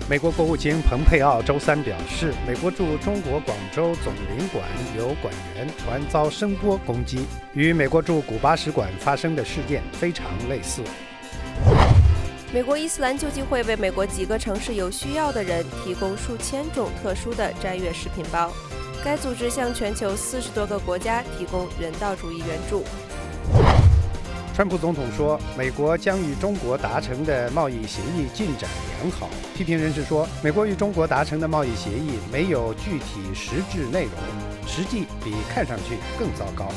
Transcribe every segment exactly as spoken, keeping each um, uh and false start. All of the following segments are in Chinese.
美国国务卿蓬佩奥周三表示，美国驻中国广州总领馆有馆员传遭声波攻击，与美国驻古巴使馆发生的事件非常类似。 美国伊斯兰救济会为美国几个城市有需要的人提供数千种特殊的斋月食品包。该组织向全球四十多个国家提供人道主义援助。 川普总统说，美国将与中国达成的贸易协议进展良好。批评人士说，美国与中国达成的贸易协议没有具体实质内容，实际比看上去更糟糕。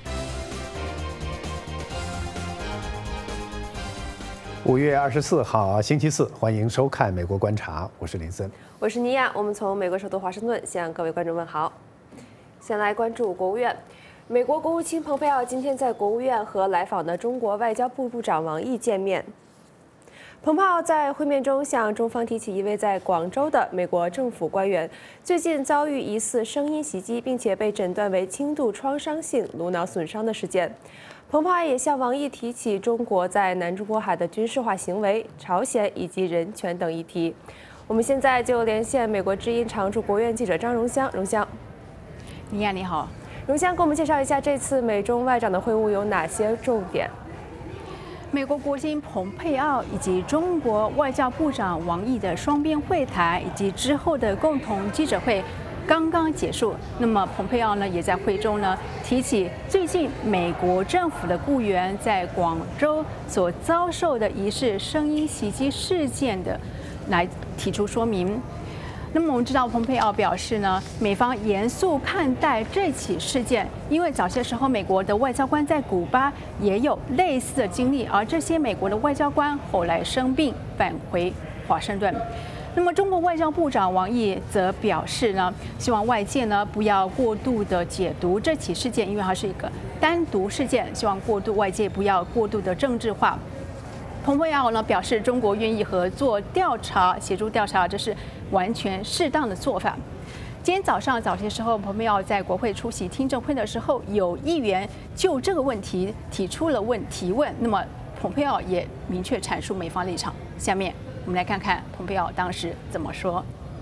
五月二十四号，星期四，欢迎收看《美国观察》，我是林森， 我是尼亚。我们从美国首都华盛顿向各位观众问好。先来关注国务院。美国国务卿蓬佩奥今天在国务院和来访的中国外交部部长王毅见面。蓬佩奥在会面中向中方提起一位在广州的美国政府官员最近遭遇疑似声音袭击，并且被诊断为轻度创伤性颅脑损伤的事件。蓬佩奥也向王毅提起中国在南中国海的军事化行为、朝鲜以及人权等议题。我们现在就连线美国之音常驻国务院记者张荣香，荣香。 尼亚你好。 荣香，给我们介绍一下这次美中外长的会晤有哪些重点？ 美国国务卿蓬佩奥以及中国外交部长王毅的双边会谈以及之后的共同记者会刚刚结束。那么蓬佩奥呢，也在会中呢提起最近美国政府的雇员在广州所遭受的疑似声音袭击事件的，来提出说明。那么我们知道，蓬佩奥表示呢，美方严肃看待这起事件，因为早些时候美国的外交官在古巴也有类似的经历，而这些美国的外交官后来生病返回华盛顿。那么中国外交部长王毅则表示呢，希望外界呢不要过度的解读这起事件，因为它是一个单独事件，希望过度外界不要过度的政治化。蓬佩奥呢表示，中国愿意合作调查，协助调查，这是完全适当的做法。今天早上早些时候，蓬佩奥在国会出席听证会的时候，有议员就这个问题提出了问提问，那么蓬佩奥也明确阐述美方立场。下面我们来看看蓬佩奥当时怎么说。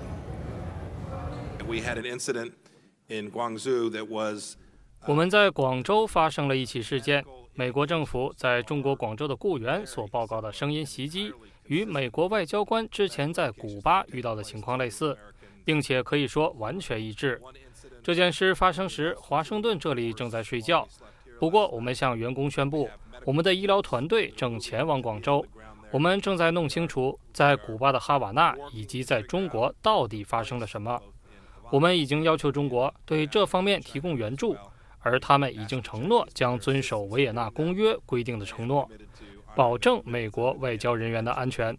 We had an incident in Guangzhou that was 我们在广州发生了一起事件，美国政府在中国广州的雇员所报告的声音袭击，与美国外交官之前在古巴遇到的情况类似，并且可以说完全一致。这件事发生时，华盛顿这里正在睡觉。不过，我们向员工宣布，我们的医疗团队正前往广州，我们正在弄清楚在古巴的哈瓦那以及在中国到底发生了什么。我们已经要求中国对这方面提供援助，而他们已经承诺将遵守维也纳公约规定的承诺，保证美国外交人员的安全。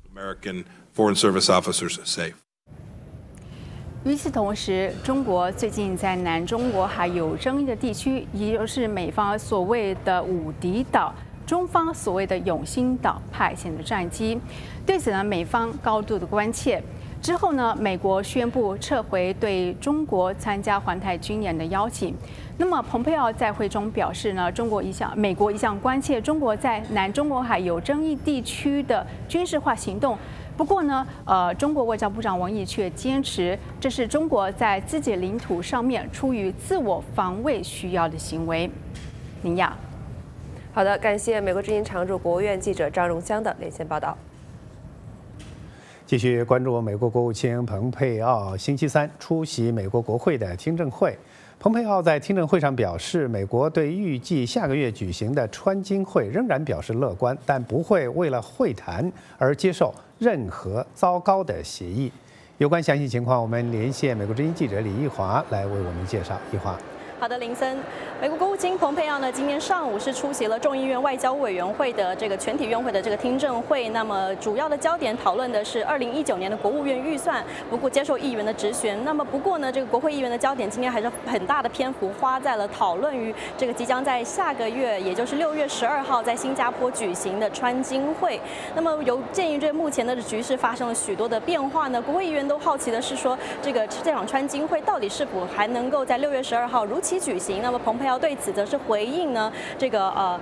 与此同时，中国最近在南中国海有争议的地区，也就是美方所谓的五敌岛，中方所谓的永兴岛派遣的战机，对此呢，美方高度的关切。之后呢，美国宣布撤回对中国参加环太军演的邀请。那么，蓬佩奥在会中表示呢，中国一向美国一向关切中国在南中国海有争议地区的军事化行动。不过呢，呃，中国外交部长王毅却坚持，这是中国在自己领土上面出于自我防卫需要的行为。林亚， 好的，感谢美国之音常驻国务院记者张荣香的连线报道。 继续关注美国国务卿蓬佩奥星期三出席美国国会的听证会。蓬佩奥在听证会上表示，美国对预计下个月举行的川金会仍然表示乐观，但不会为了会谈而接受任何糟糕的协议。有关详细情况，我们连线美国之音记者李义华来为我们介绍。义华。 好的，林森，美国国务卿蓬佩奥呢，今天上午是出席了众议院外交委员会的这个全体院会的这个听证会。那么主要的焦点讨论的是二零一九年的国务院预算，不过接受议员的质询。那么不过呢，这个国会议员的焦点今天还是很大的篇幅花在了讨论于这个即将在下个月，也就是六月十二号在新加坡举行的川金会。那么由鉴于这目前的局势发生了许多的变化呢，国会议员都好奇的是说，这个这场川金会到底是否还能够在六月十二号如期举行？那么蓬佩奥对此则是回应呢，这个呃。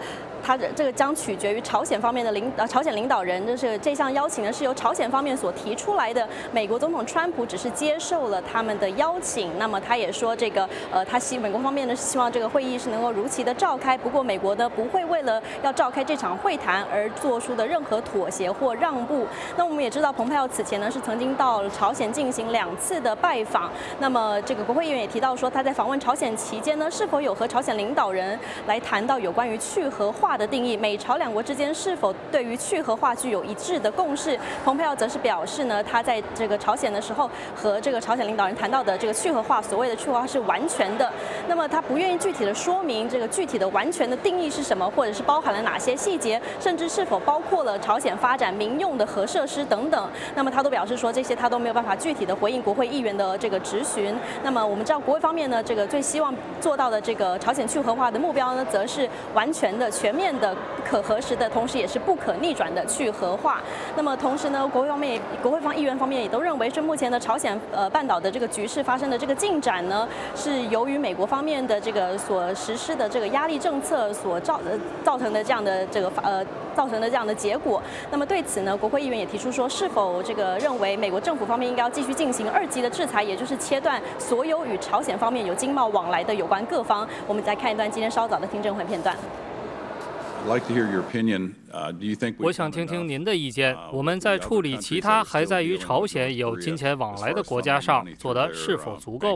他这个将取决于朝鲜方面的领呃朝鲜领导人，就是这项邀请呢是由朝鲜方面所提出来的。美国总统川普只是接受了他们的邀请，那么他也说这个呃他希美国方面呢希望这个会议是能够如期的召开。不过美国呢不会为了要召开这场会谈而做出的任何妥协或让步。那我们也知道，蓬佩奥此前呢是曾经到朝鲜进行两次的拜访。那么这个国会议员也提到说，他在访问朝鲜期间呢，是否有和朝鲜领导人来谈到有关于去核化的定义，美朝两国之间是否对于去核化具有一致的共识。蓬佩奥则是表示呢，他在这个朝鲜的时候和这个朝鲜领导人谈到的这个去核化，所谓的去核化是完全的。那么他不愿意具体的说明这个具体的完全的定义是什么，或者是包含了哪些细节，甚至是否包括了朝鲜发展民用的核设施等等。那么他都表示说，这些他都没有办法具体的回应国会议员的这个质询。那么我们知道，国会方面呢，这个最希望做到的这个朝鲜去核化的目标呢，则是完全的、全面的、可核实的，同时也是不可逆转的去核化。那么同时呢，国会方面、国会方议员方面也都认为，是目前的朝鲜呃半岛的这个局势发生的这个进展呢，是由于美国方面的这个所实施的这个压力政策所造呃造成的这样的这个呃造成的这样的结果。那么对此呢，国会议员也提出说，是否这个认为美国政府方面应该要继续进行二级的制裁，也就是切断所有与朝鲜方面有经贸往来的有关各方。我们再看一段今天稍早的听证会片段。 我想听听您的意见。我们在处理其他还在与朝鲜有金钱往来的国家上做的是否足够？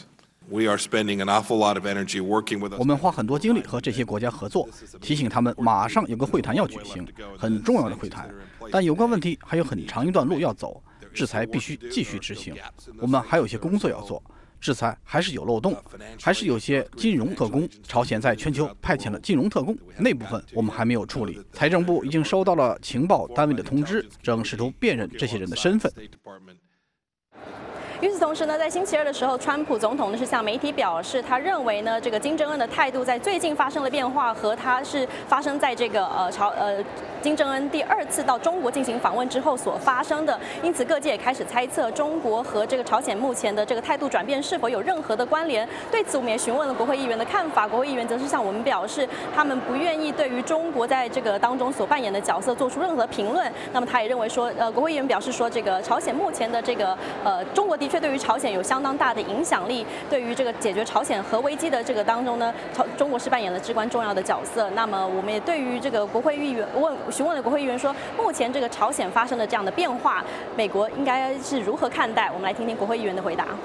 我们花很多精力和这些国家合作，提醒他们马上有个会谈要举行，很重要的会谈。但有关问题还有很长一段路要走，制裁必须继续执行。我们还有些工作要做。制裁还是有漏洞，还是有些金融特工。朝鲜在全球派遣了金融特工，那部分我们还没有处理。财政部已经收到了情报单位的通知，正试图辨认这些人的身份。 与此同时呢，在星期二的时候，川普总统呢是向媒体表示，他认为呢，这个金正恩的态度在最近发生了变化，和他是发生在这个呃朝呃金正恩第二次到中国进行访问之后所发生的。因此，各界也开始猜测中国和这个朝鲜目前的这个态度转变是否有任何的关联。对此，我们也询问了国会议员的看法。国会议员则是向我们表示，他们不愿意对于中国在这个当中所扮演的角色做出任何评论。那么，他也认为说，呃，国会议员表示说，这个朝鲜目前的这个呃中国的确对于朝鲜有相当大的影响力，对于这个解决朝鲜核危机的这个当中呢，朝中国是扮演了至关重要的角色。那么，我们也对于这个国会议员问询问了国会议员说，目前这个朝鲜发生的这样的变化，美国应该是如何看待？我们来听听国会议员的回答。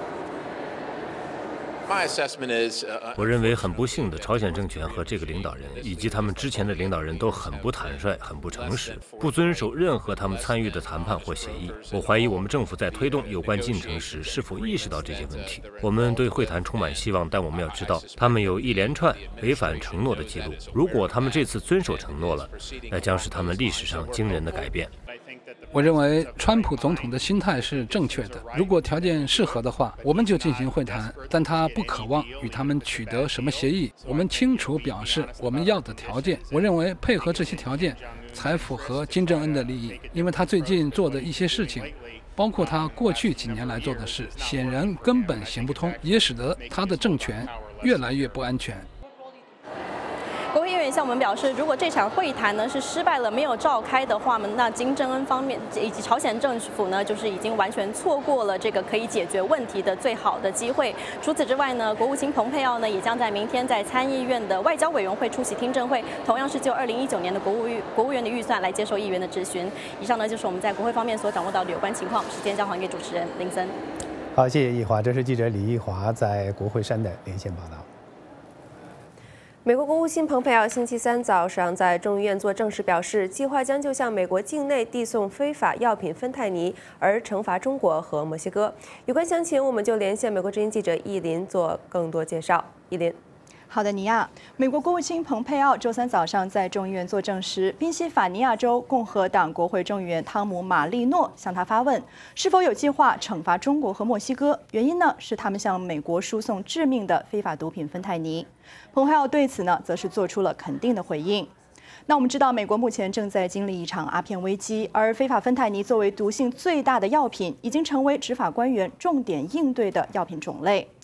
我认为很不幸的，朝鲜政权和这个领导人以及他们之前的领导人都很不坦率、很不诚实，不遵守任何他们参与的谈判或协议。我怀疑我们政府在推动有关进程时是否意识到这些问题。我们对会谈充满希望，但我们要知道，他们有一连串违反承诺的记录。如果他们这次遵守承诺了，那将是他们历史上惊人的改变。 我认为川普总统的心态是正确的。如果条件适合的话，我们就进行会谈，但他不渴望与他们取得什么协议。我们清楚表示我们要的条件。我认为配合这些条件才符合金正恩的利益，因为他最近做的一些事情，包括他过去几年来做的事，显然根本行不通，也使得他的政权越来越不安全。 国会议员向我们表示，如果这场会谈呢是失败了，没有召开的话呢，那金正恩方面以及朝鲜政府呢，就是已经完全错过了这个可以解决问题的最好的机会。除此之外呢，国务卿蓬佩奥呢也将在明天在参议院的外交委员会出席听证会，同样是就二零一九年的国务国务院的预算来接受议员的质询。以上呢就是我们在国会方面所掌握到的有关情况。时间交还给主持人林森。 好，谢谢易华，这是记者李易华在国会山的连线报道。 美国国务卿蓬佩奥星期三早上在众议院作证时表示，计划将就向美国境内递送非法药品芬太尼而惩罚中国和墨西哥。有关详情，我们就连线美国之音记者易林做更多介绍。易林。 好的，尼亚。美国国务卿蓬佩奥周三早上在众议院作证时，宾夕法尼亚州共和党国会众议员汤姆·马利诺向他发问，是否有计划惩罚中国和墨西哥？原因呢是他们向美国输送致命的非法毒品芬太尼。蓬佩奥对此呢，则是做出了肯定的回应。那我们知道，美国目前正在经历一场鸦片危机，而非法芬太尼作为毒性最大的药品，已经成为执法官员重点应对的药品种类。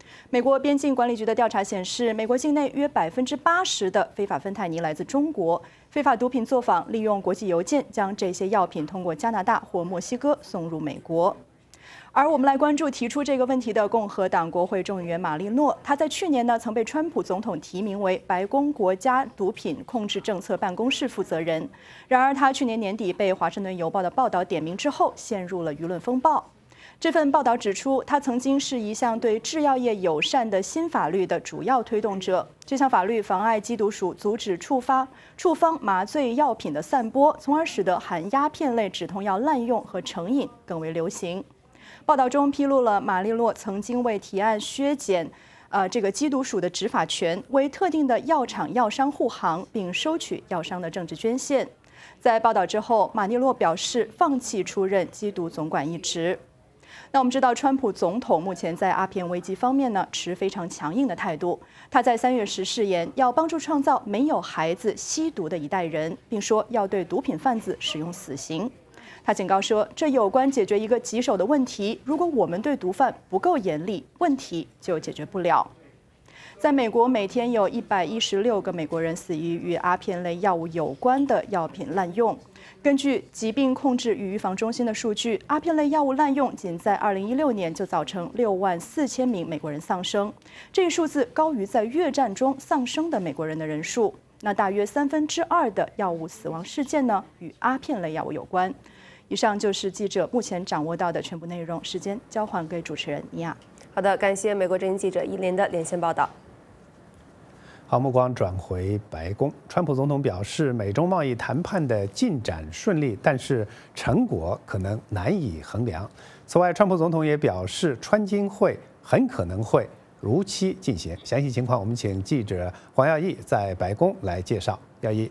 美国边境管理局的调查显示，美国境内约百分之八十的非法芬太尼来自中国。非法毒品作坊利用国际邮件将这些药品通过加拿大或墨西哥送入美国。而我们来关注提出这个问题的共和党国会众议员马利诺，他在去年呢曾被川普总统提名为白宫国家毒品控制政策办公室负责人。然而，他去年年底被《华盛顿邮报》的报道点名之后，陷入了舆论风暴。这份报道指出，他曾经是一项对制药业友善的新法律的主要推动者。这项法律妨碍缉毒署阻止处发处方麻醉药品的散播，从而使得含鸦片类止痛药滥用和成瘾更为流行。报道中披露了马利诺曾经为提案削减呃这个缉毒署的执法权，为特定的药厂药商护航，并收取药商的政治捐献。在报道之后，马利诺表示放弃出任缉毒总管一职。那我们知道，川普总统目前在鸦片危机方面呢持非常强硬的态度。他在三月时誓言要帮助创造没有孩子吸毒的一代人，并说要对毒品贩子使用死刑。他警告说，这有关解决一个棘手的问题，如果我们对毒贩不够严厉，问题就解决不了。在美国，每天有一百一十六个美国人死于与鸦片类药物有关的药品滥用。根据疾病控制与预防中心的数据，鸦片类药物滥用仅在二零一六年就造成六万四千名美国人丧生，这一数字高于在越战中丧生的美国人的人数。那大约三分之二的药物死亡事件呢，与鸦片类药物有关。以上就是记者目前掌握到的全部内容，时间交还给主持人尼亚。 好的，感谢美国之音记者伊莲的连线报道。 好，目光转回白宫。川普总统表示，美中贸易谈判的进展顺利，但是成果可能难以衡量。此外，川普总统也表示，川金会很可能会如期进行。详细情况，我们请记者黄耀义在白宫来介绍。耀义。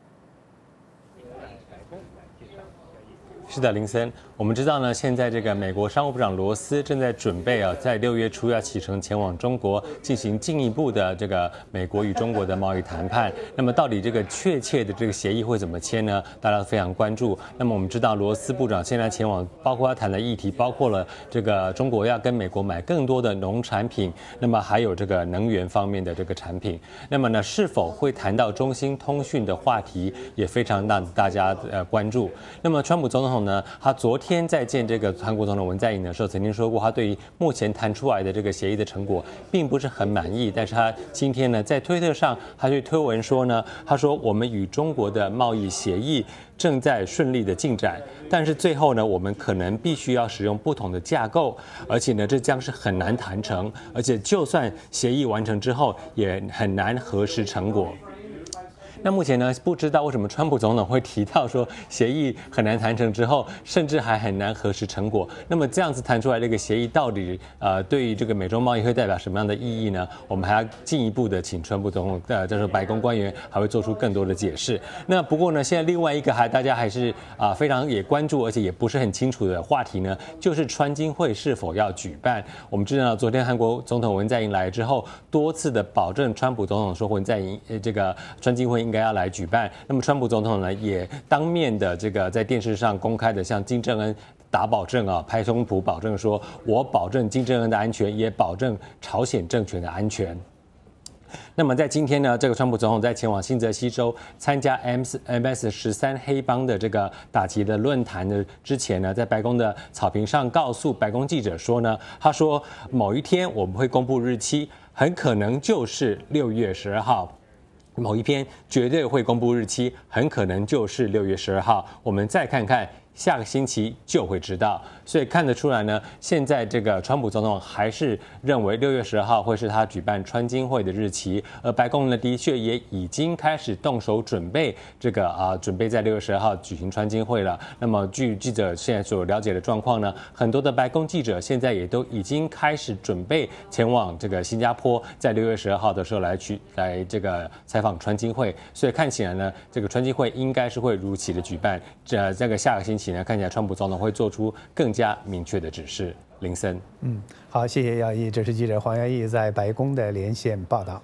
是的，林森，我们知道呢，现在这个美国商务部长罗斯正在准备啊，在六月初要启程前往中国进行进一步的这个美国与中国的贸易谈判。那么，到底这个确切的这个协议会怎么签呢？大家都非常关注。那么，我们知道罗斯部长现在前往，包括他谈的议题，包括了这个中国要跟美国买更多的农产品，那么还有这个能源方面的这个产品。那么呢，是否会谈到中兴通讯的话题，也非常让大家呃关注。那么，川普总统呢，他昨天在见这个韩国总统文在寅的时候，曾经说过，他对于目前谈出来的这个协议的成果并不是很满意。但是他今天呢，在推特上，他就推文说呢，他说我们与中国的贸易协议正在顺利的进展，但是最后呢，我们可能必须要使用不同的架构，而且呢，这将是很难谈成，而且就算协议完成之后，也很难核实成果。那目前呢，不知道为什么川普总统会提到说协议很难谈成之后，甚至还很难核实成果。那么这样子谈出来这个协议到底呃对于这个美中贸易会代表什么样的意义呢？我们还要进一步的请川普总统呃，就是白宫官员还会做出更多的解释。那不过呢，现在另外一个还大家还是啊、呃、非常也关注，而且也不是很清楚的话题呢，就是川金会是否要举办。我们知道昨天韩国总统文在寅来之后，多次的保证川普总统说文在寅呃这个川金会应该要来举办。那么川普总统呢，也当面的这个在电视上公开的向金正恩打保证啊，拍胸脯保证说，我保证金正恩的安全，也保证朝鲜政权的安全。那么在今天呢，这个川普总统在前往新泽西州参加 M S 十三黑帮的这个打击的论坛的之前呢，在白宫的草坪上告诉白宫记者说呢，他说某一天我们会公布日期，很可能就是六月十二号。某一篇绝对会公布日期，很可能就是六月十二号。我们再看看，下个星期就会知道。所以看得出来呢，现在这个川普总统还是认为六月十二号会是他举办川金会的日期，而白宫呢的确也已经开始动手准备这个啊，准备在六月十二号举行川金会了。那么据记者现在所了解的状况呢，很多的白宫记者现在也都已经开始准备前往这个新加坡，在六月十二号的时候来去来这个采访川金会。所以看起来呢，这个川金会应该是会如期的举办。这这个下个星期呢，看起来川普总统会做出更加明确的指示。林森， 嗯，好，谢谢耀义，这是记者黄耀义在白宫的连线报道。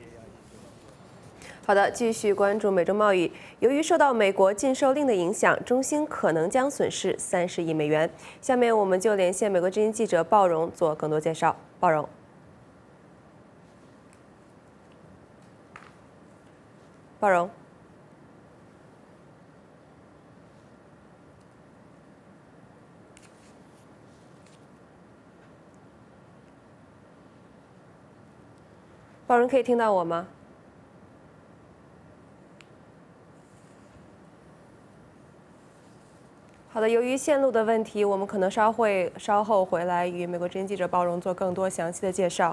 好的，继续关注美中贸易。由于受到美国禁售令的影响，中兴可能将损失三十亿美元。下面我们就连线美国之音记者鲍荣做更多介绍。鲍荣。 包容。包容，可以听到我吗？好的，由于线路的问题，我们可能稍会稍后回来与美国之音记者包容做更多详细的介绍。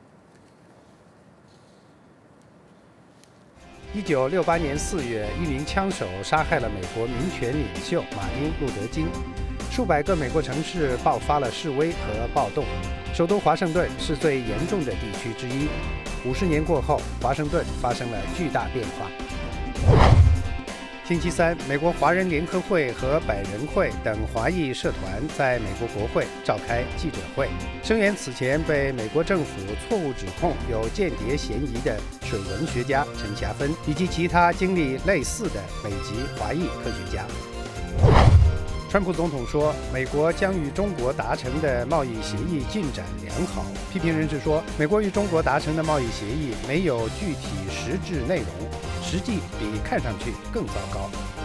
一九六八年四月，一名枪手杀害了美国民权领袖马丁·路德·金，数百个美国城市爆发了示威和暴动，首都华盛顿是最严重的地区之一。五十年过后，华盛顿发生了巨大变化。星期三，美国华人联合会和百人会等华裔社团在美国国会召开记者会，声援此前被美国政府错误指控有间谍嫌疑的水文学家陈霞芬，以及其他经历类似的美籍华裔科学家。川普总统说，美国将与中国达成的贸易协议进展良好。批评人士说，美国与中国达成的贸易协议没有具体实质内容，实际比看上去更糟糕。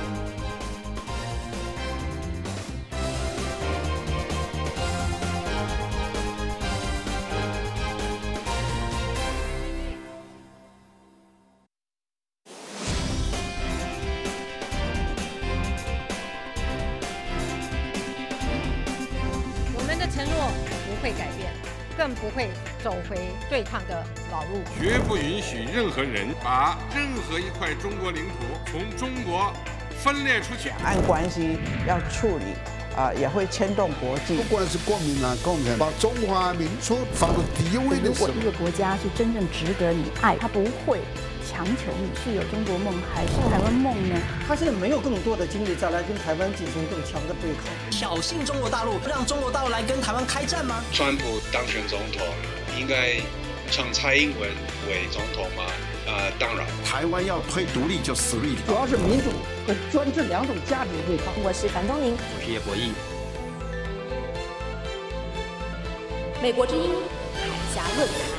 承诺不会改变，更不会走回对抗的老路。 绝不允许任何人把任何一块中国领土从中国分裂出去。 两岸关系要处理啊、呃，也会牵动国际。 不管是国民党、共产党，把中华民族放到第一位的时候， 如果一个国家是真正值得你爱，他不会强求你是有中国梦还是台湾梦呢？ 他现在没有更多的精力再来跟台湾进行更强的对抗， 挑衅中国大陆，让中国大陆来跟台湾开战吗？ 川普当选总统，应该让蔡英文为总统吗？呃，当然， 台湾要推独立就死路一条。 主要是民主和专制两种价值对抗。 我是樊东宁， 我是叶博弈。 美国之音海峡论坛。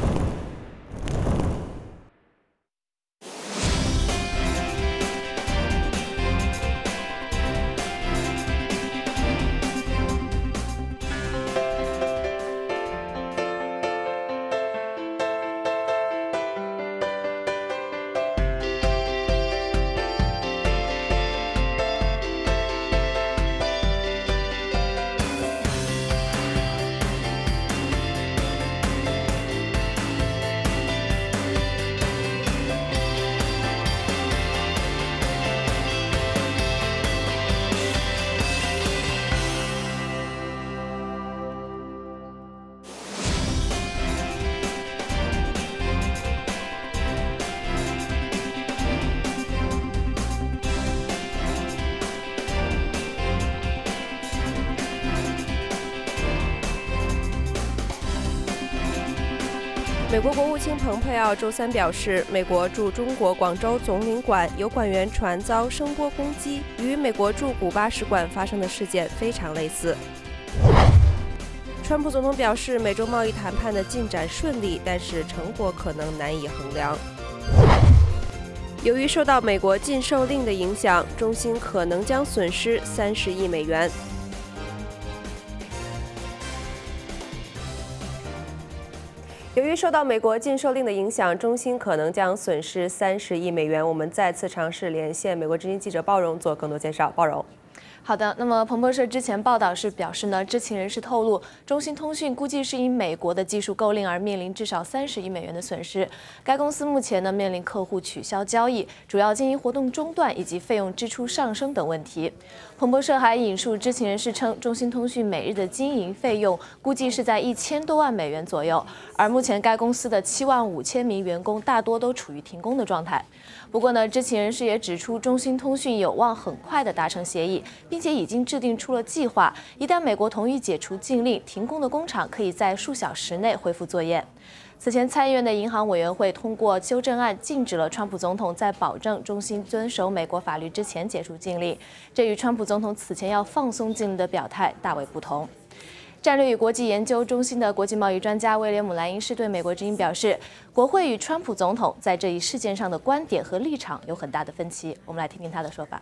美国国务卿蓬佩奥周三表示，美国驻中国广州总领馆有管员船遭声波攻击，与美国驻古巴使馆发生的事件非常类似。川普总统表示，美洲贸易谈判的进展顺利，但是成果可能难以衡量。由于受到美国禁售令的影响，中兴可能将损失三十亿美元。由于受到美国禁售令的影响，中兴可能将损失三十亿美元。我们再次尝试连线美国之音记者包容做更多介绍。包容。 好的，那么彭博社之前报道是表示呢，知情人士透露，中兴通讯估计是因美国的技术购令而面临至少三十亿美元的损失。该公司目前呢面临客户取消交易、主要经营活动中断以及费用支出上升等问题。彭博社还引述知情人士称，中兴通讯每日的经营费用估计是在一千多万美元左右，而目前该公司的七万五千名员工大多都处于停工的状态。不过呢，知情人士也指出，中兴通讯有望很快的达成协议，并且已经制定出了计划。一旦美国同意解除禁令，停工的工厂可以在数小时内恢复作业。此前，参议院的银行委员会通过修正案，禁止了川普总统在保证中兴遵守美国法律之前解除禁令。这与川普总统此前要放松禁令的表态大为不同。 战略与国际研究中心的国际贸易专家威廉姆·莱因士对美国之音表示，国会与川普总统在这一事件上的观点和立场有很大的分歧。我们来听听他的说法。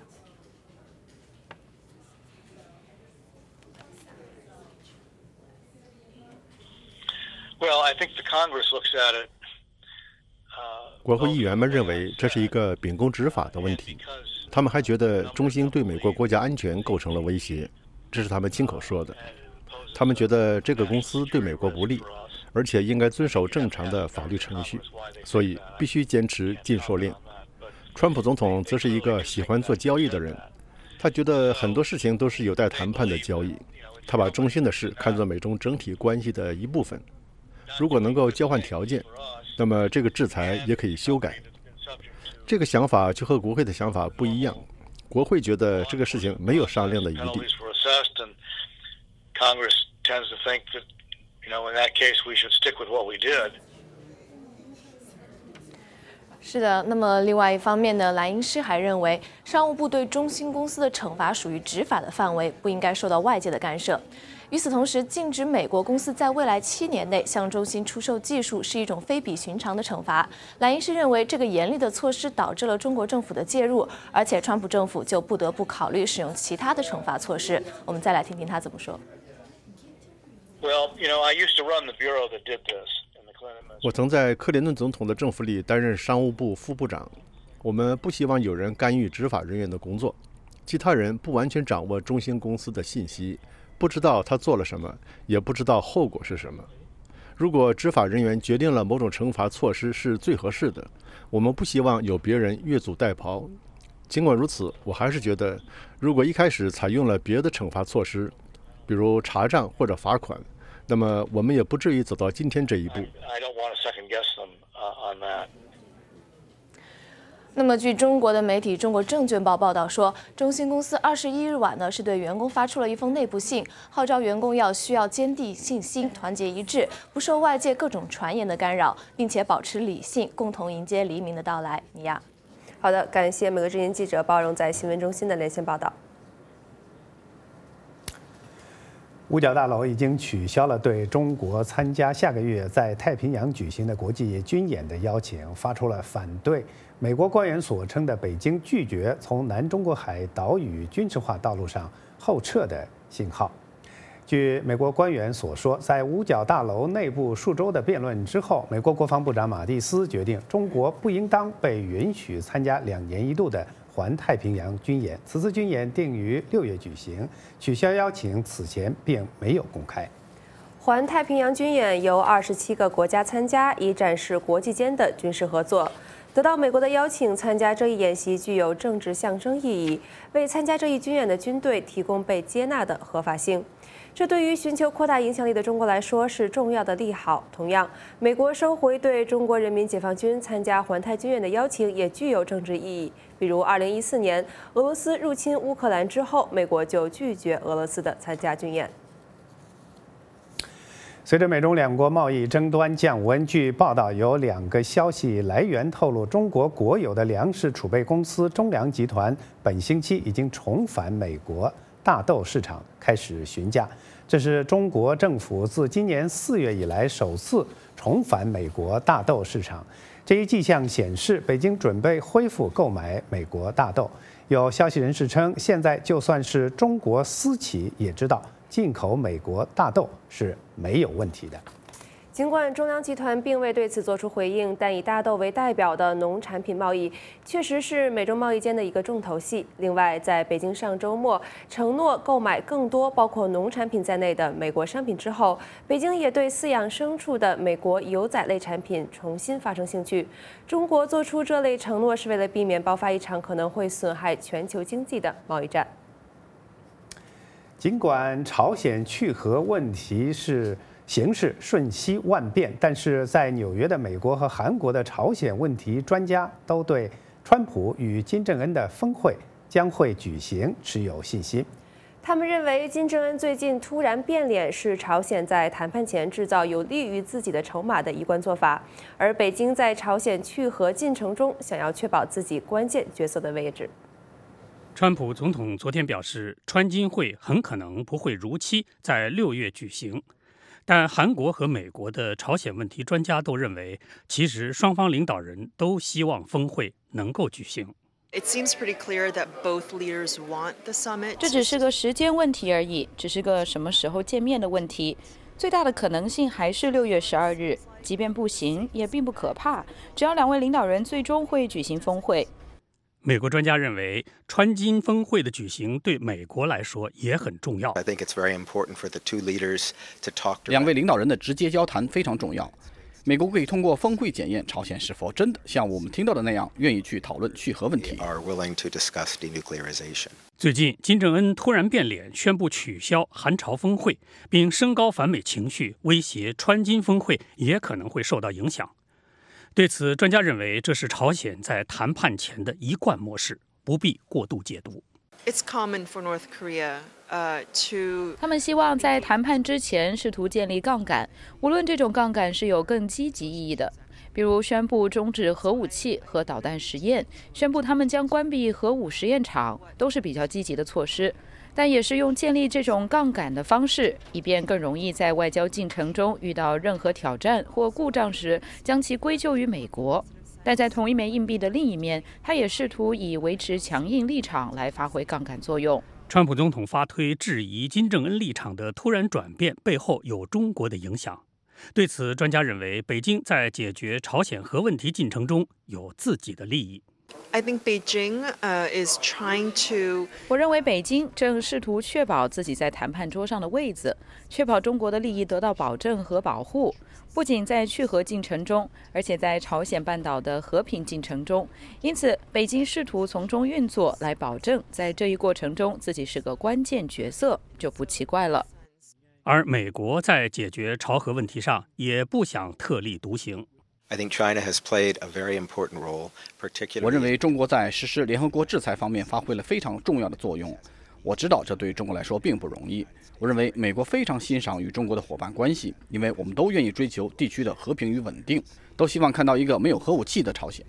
Well, I think the Congress looks at it. 国会议员们认为这是一个秉公执法的问题，他们还觉得中兴对美国国家安全构成了威胁，这是他们亲口说的。他们觉得这个公司对美国不利，而且应该遵守正常的法律程序，所以必须坚持禁售令。川普总统则是一个喜欢做交易的人，他觉得很多事情都是有待谈判的交易，他把中兴的事看作美中整体关系的一部分。如果能够交换条件，那么这个制裁也可以修改。这个想法就和国会的想法不一样，国会觉得这个事情没有商量的余地。 是的，那么另外一方面呢，莱因士还认为，商务部对中兴公司的惩罚属于执法的范围，不应该受到外界的干涉。与此同时，禁止美国公司在未来七年内向中兴出售技术是一种非比寻常的惩罚。莱因士认为，这个严厉的措施导致了中国政府的介入，而且川普政府就不得不考虑使用其他的惩罚措施。我们再来听听他怎么说。 Well, you know, I used to run the bureau that did this. 我曾在克林顿总统的政府里担任商务部副部长。我们不希望有人干预执法人员的工作，其他人不完全掌握中兴公司的信息，不知道他做了什么，也不知道后果是什么。如果执法人员决定了某种惩罚措施是最合适的，我们不希望有别人越俎代庖。尽管如此，我还是觉得，如果一开始采用了别的惩罚措施，比如查账或者罚款，那么我们也不至于走到今天这一步。 那么，据中国的媒体《中国证券报》报道说，中兴公司二十一日晚呢是对员工发出了一封内部信，号召员工要需要坚定信心、团结一致，不受外界各种传言的干扰，并且保持理性，共同迎接黎明的到来。尼亚， 好的，感谢美国之音记者包荣在新闻中心的连线报道。 五角大楼已经取消了对中国参加下个月在太平洋举行的国际军演的邀请，发出了反对美国官员所称的北京拒绝从南中国海岛屿军事化道路上后撤的信号。据美国官员所说，在五角大楼内部数周的辩论之后，美国国防部长马蒂斯决定，中国不应当被允许参加两年一度的环太平洋军演。此次军演定于六月举行，取消邀请此前并没有公开。 环太平洋军演由二十七个国家参加，以展示国际间的军事合作。得到美国的邀请参加这一演习具有政治象征意义，为参加这一军演的军队提供被接纳的合法性。这对于寻求扩大影响力的中国来说是重要的利好。同样，美国收回对中国人民解放军参加环太军演的邀请也具有政治意义。比如，二零一四年俄罗斯入侵乌克兰之后，美国就拒绝俄罗斯的参加军演。 随着美中两国贸易争端降温，据报道，有两个消息来源透露，中国国有的粮食储备公司中粮集团本星期已经重返美国大豆市场，开始询价。这是中国政府自今年四月以来首次重返美国大豆市场。这一迹象显示，北京准备恢复购买美国大豆。有消息人士称，现在就算是中国私企也知道，进口美国大豆是没有问题的。 尽管中粮集团并未对此作出回应，但以大豆为代表的农产品贸易确实是美中贸易间的一个重头戏。另外，在北京上周末承诺购买更多包括农产品在内的美国商品之后，北京也对饲养牲畜的美国油宰类产品重新发生兴趣。中国做出这类承诺是为了避免爆发一场可能会损害全球经济的贸易战。 尽管朝鲜去核问题是形势瞬息万变，但是在纽约的美国和韩国的朝鲜问题专家都对川普与金正恩的峰会将会举行持有信心。 他们认为，金正恩最近突然变脸是朝鲜在谈判前制造有利于自己的筹码的一贯做法，而北京在朝鲜去核进程中想要确保自己关键角色的位置。 川普总统昨天表示，川金会很可能不会如期在六月举行，但韩国和美国的朝鲜问题专家都认为，其实双方领导人都希望峰会能够举行。 这只是个时间问题而已，只是个什么时候见面的问题。最大的可能性还是六月十二日，即便不行，也并不可怕，只要两位领导人最终会举行峰会。 美国专家认为，川金峰会的举行对美国来说也很重要。 两位领导人的直接交谈非常重要。美国可以通过峰会检验朝鲜是否真的像我们听到的那样，愿意去讨论去核问题。 最近，金正恩突然变脸，宣布取消韩朝峰会，并升高反美情绪，威胁川金峰会也可能会受到影响。对此，专家认为这是朝鲜在谈判前的一贯模式，不必过度解读。 他们希望在谈判之前试图建立杠杆，无论这种杠杆是有更积极意义的，比如宣布终止核武器和导弹实验，宣布他们将关闭核武实验场，都是比较积极的措施。但也是用建立这种杠杆的方式，以便更容易在外交进程中遇到任何挑战或故障时，将其归咎于美国。但在同一枚硬币的另一面，他也试图以维持强硬立场来发挥杠杆作用。 川普总统发推质疑金正恩立场的突然转变背后有中国的影响。对此，专家认为，北京在解决朝鲜核问题进程中有自己的利益。 I think Beijing, uh, is trying to... 我认为北京正试图确保自己在谈判桌上的位子，确保中国的利益得到保证和保护，不仅在去核进程中，而且在朝鲜半岛的和平进程中。因此，北京试图从中运作，来保证在这一过程中自己是个关键角色，就不奇怪了。 而美国在解决朝核问题上也不想特立独行。 我认为中国在实施联合国制裁方面发挥了非常重要的作用。我知道这对中国来说并不容易。我认为美国非常欣赏与中国的伙伴关系，因为我们都愿意追求地区的和平与稳定，都希望看到一个没有核武器的朝鲜。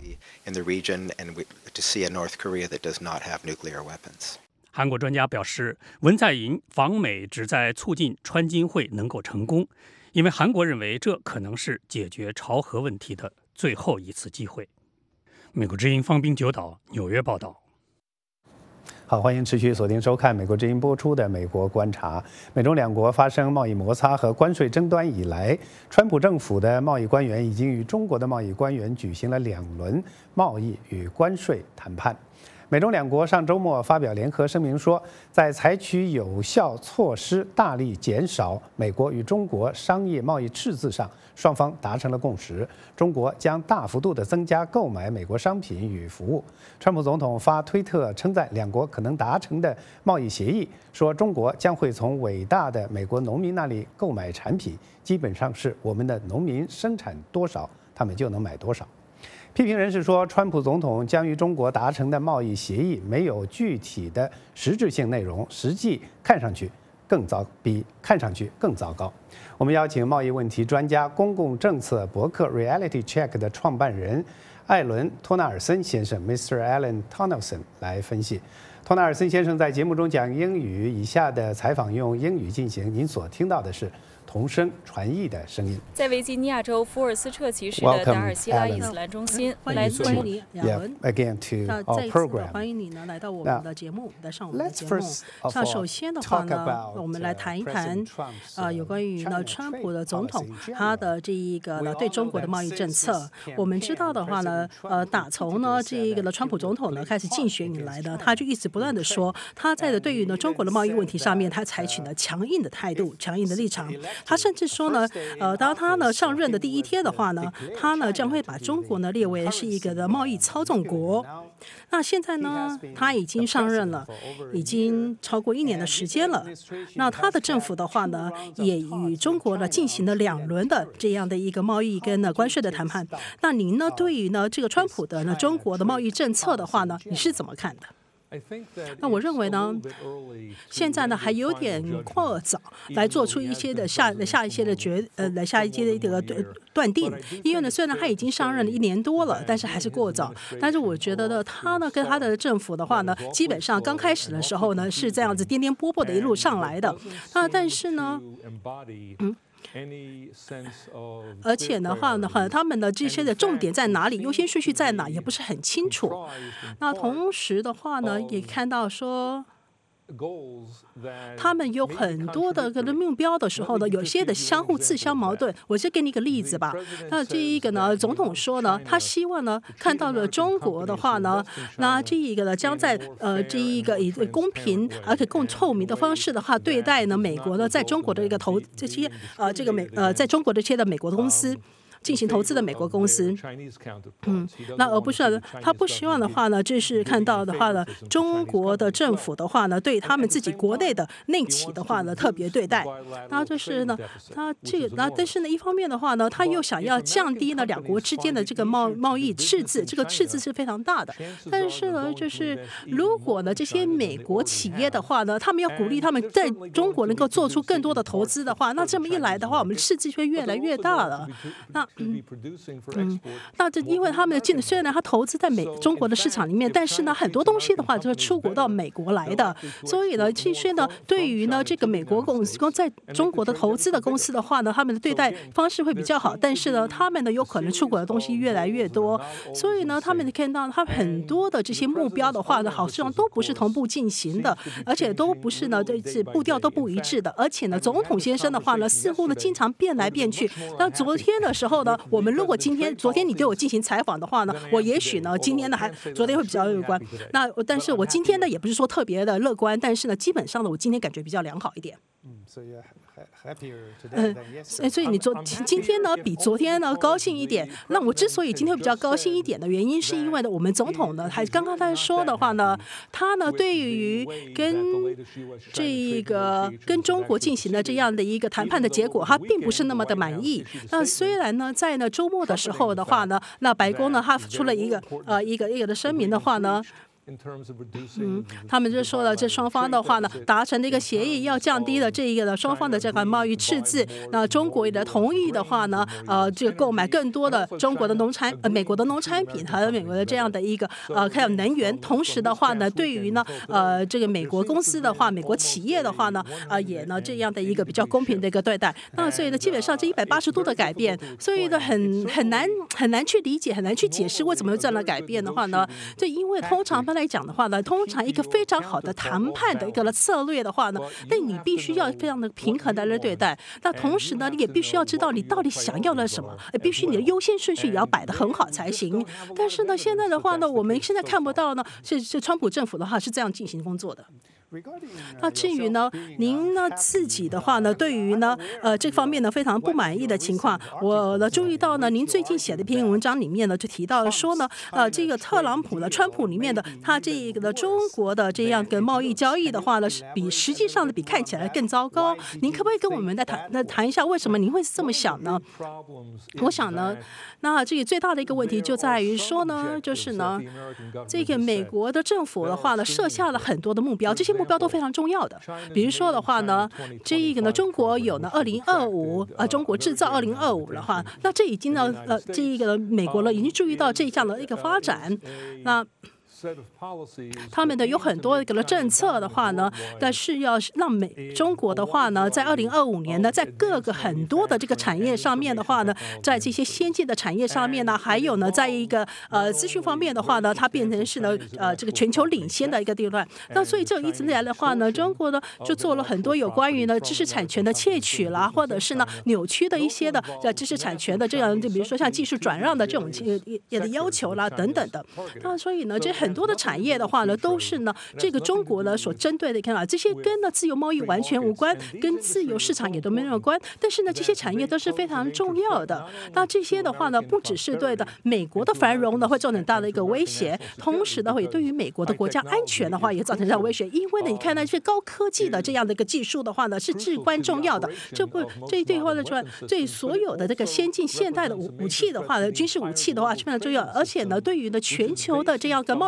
韩国专家表示，文在寅访美旨在促进川金会能够成功。因为韩国认为这可能是解决朝核问题的最后一次机会。美国之音方滨九岛纽约报道。 好，欢迎持续锁定收看美国之音播出的《美国观察》。美中两国发生贸易摩擦和关税争端以来，川普政府的贸易官员已经与中国的贸易官员举行了两轮贸易与关税谈判。美中两国上周末发表联合声明说，在采取有效措施，大力减少美国与中国商业贸易赤字上，双方达成了共识。中国将大幅度地增加购买美国商品与服务。川普总统发推特称赞两国可能达成的贸易协议，说中国将会从伟大的美国农民那里购买产品，基本上是我们的农民生产多少，他们就能买多少。批评人士说，川普总统将与中国达成的贸易协议没有具体的实质性内容，实际看上去更糟，比看上去更糟糕。我们邀请贸易问题专家、公共政策博客 Reality Check 的创办人艾伦·托纳尔森先生 ，Mister Alan Tonelson 来分析。托纳尔森先生在节目中讲英语，以下的采访用英语进行，您所听到的是同声传译的声音。 在维吉尼亚州福尔斯彻奇市的达尔西拉伊斯兰中心，来自欢迎你，亚文。 Again to our program. 欢迎你呢来到我们的节目，来上我们的节目。那首先的话呢，我们来谈一谈啊，有关于呢川普的总统他的这一个呢对中国的贸易政策。我们知道的话呢，呃，打从呢这一个呢川普总统呢开始竞选以来呢，他就一直不断的说，他在的对于呢中国的贸易问题上面，他采取了强硬的态度、强硬的立场。他甚至说呢，呃，当他呢上任的第一天的话呢，他呢将会把中国呢列为是一个的贸易操纵国。那现在呢，他已经上任了，已经超过一年的时间了。那他的政府的话呢，也与中国呢进行了两轮的这样的一个贸易跟呢关税的谈判。那您呢，对于呢这个川普的呢中国的贸易政策的话呢，你是怎么看的？ 美国之音方滨九岛纽约报道。那 Let's first of all talk about uh, President Trump's uh, 那您呢对于呢这个川普的呢中国的贸易政策的话呢，你是怎么看的？ 那我认为呢，现在呢还有点过早来做出一些的下下一些的决呃来下一些的一个断定，因为呢虽然他已经上任了一年多了，但是还是过早。但是我觉得呢，他呢跟他的政府的话呢，基本上刚开始的时候呢是这样子颠颠簸簸的一路上来的，那但是呢，嗯。而且的话呢，他们的这些的重点在哪里，优先顺序在哪，也不是很清楚。那同时的话呢，也看到说，他们有很多的个目标的时候呢，有些的相互自相矛盾。我就给你一个例子吧。那这一个呢，总统说呢，他希望呢看到了中国的话呢，那这一个呢将在呃这一个以公平而且更透明的方式的话对待呢美国呢在中国的一个投这些呃这个美呃在中国这些的美国的公司。进行投资的美国公司，嗯，那而不是他不希望的话呢，就是看到的话呢，中国的政府的话呢，对他们自己国内的内企的话呢特别对待。然后就是呢，他这个，那但是呢，一方面的话呢，他又想要降低呢两国之间的这个贸贸易赤字，这个赤字是非常大的。但是呢，就是如果呢这些美国企业的话呢，他们要鼓励他们在中国能够做出更多的投资的话，那这么一来的话，我们赤字就会越来越大了。那嗯嗯，那这因为他们进虽然他投资在美中国的市场里面，但是呢很多东西的话就是出国到美国来的，所以呢其实呢对于呢这个美国公司在中国的投资的公司的话呢，他们的对待方式会比较好，但是呢他们呢有可能出国的东西越来越多，所以呢他们看到他很多的这些目标的话呢，好像都不是同步进行的，而且都不是呢这次步调都不一致的，而且呢总统先生的话呢似乎呢经常变来变去。那昨天的时候呢，我们如果今天昨天你对我进行采访的话呢，我也许呢今天呢还昨天会比较乐观，那但是我今天呢也不是说特别的乐观，但是呢基本上呢我今天感觉比较良好一点。嗯，所以你昨今天呢比昨天呢高兴一点。那我之所以今天比较高兴一点的原因，是因为呢我们总统呢还刚刚在说的话呢，他呢对于跟这个跟中国进行的这样的一个谈判的结果，他并不是那么的满意。那虽然呢在呢周末的时候的话呢，那白宫呢他出了一个呃一个一个的声明的话呢。嗯，他们就说了，这双方的话呢，达成的一个协议，要降低了这一个的双方的这个贸易赤字。那中国的同意的话呢，呃，这个购买更多的中国的农产，呃，美国的农产品和美国的这样的一个呃，还有能源。同时的话呢，对于呢，呃，这个美国公司的话，美国企业的话呢，呃，也呢这样的一个比较公平的一个对待。那所以呢，基本上这一百八十度的改变，所以呢，很很难很难去理解，很难去解释为什么有这样的改变的话呢，就因为通常来讲的话呢，通常一个非常好的谈判的一个策略的话呢，那你必须要非常的平衡的来对待。那同时呢，你也必须要知道你到底想要的什么，必须你的优先顺序也要摆得很好才行。但是呢，现在的话呢，我们现在看不到呢，是是川普政府的话是这样进行工作的。那至于呢，您呢自己的话呢，对于呢呃这方面呢非常不满意的情况，我呢注意到呢，您最近写的一篇文章里面呢就提到说呢，呃这个特朗普呢，川普里面的他这个的中国的这样个贸易交易的话呢，是比实际上的比看起来更糟糕。您可不可以跟我们再谈那谈一下为什么您会这么想呢？我想呢，那这个最大的一个问题就在于说呢，就是呢，这个美国的政府的话呢，设下了很多的目标，这些目标都非常重要的。比如说的话呢，这一个呢，中国有呢二零二五呃中国制造二零二五的话，那这已经呢呃这一个美国呢已经注意到这样的一个发展，那。他们的有很多的政策的话呢，但是要让美中国的话呢，在二零二五年呢，在各个很多的这个产业上面的话呢，在这些先进的产业上面呢，还有呢，在一个呃资讯方面的话呢，它变成是呢呃这个全球领先的一个地段。那所以这一直以来的话呢，中国呢就做了很多有关于呢知识产权的窃取啦，或者是呢扭曲的一些的呃知识产权的这样，就比如说像技术转让的这种也的要求啦等等的。那所以呢，这很多的产业的话呢，都是呢这个中国呢所针对的，看啊，这些跟呢自由贸易完全无关，跟自由市场也都没有关。但是呢，这些产业都是非常重要的。那这些的话呢，不只是对的美国的繁荣呢会造成很大的一个威胁，同时呢，会对于美国的国家安全的话也造成这样威胁。因为呢，你看那些高科技的这样的一个技术的话呢，是至关重要的。这不这对话的说，对所有的这个先进现代的武武器的话呢，军事武器的话是非常重要。而且呢，对于呢全球的这样的贸易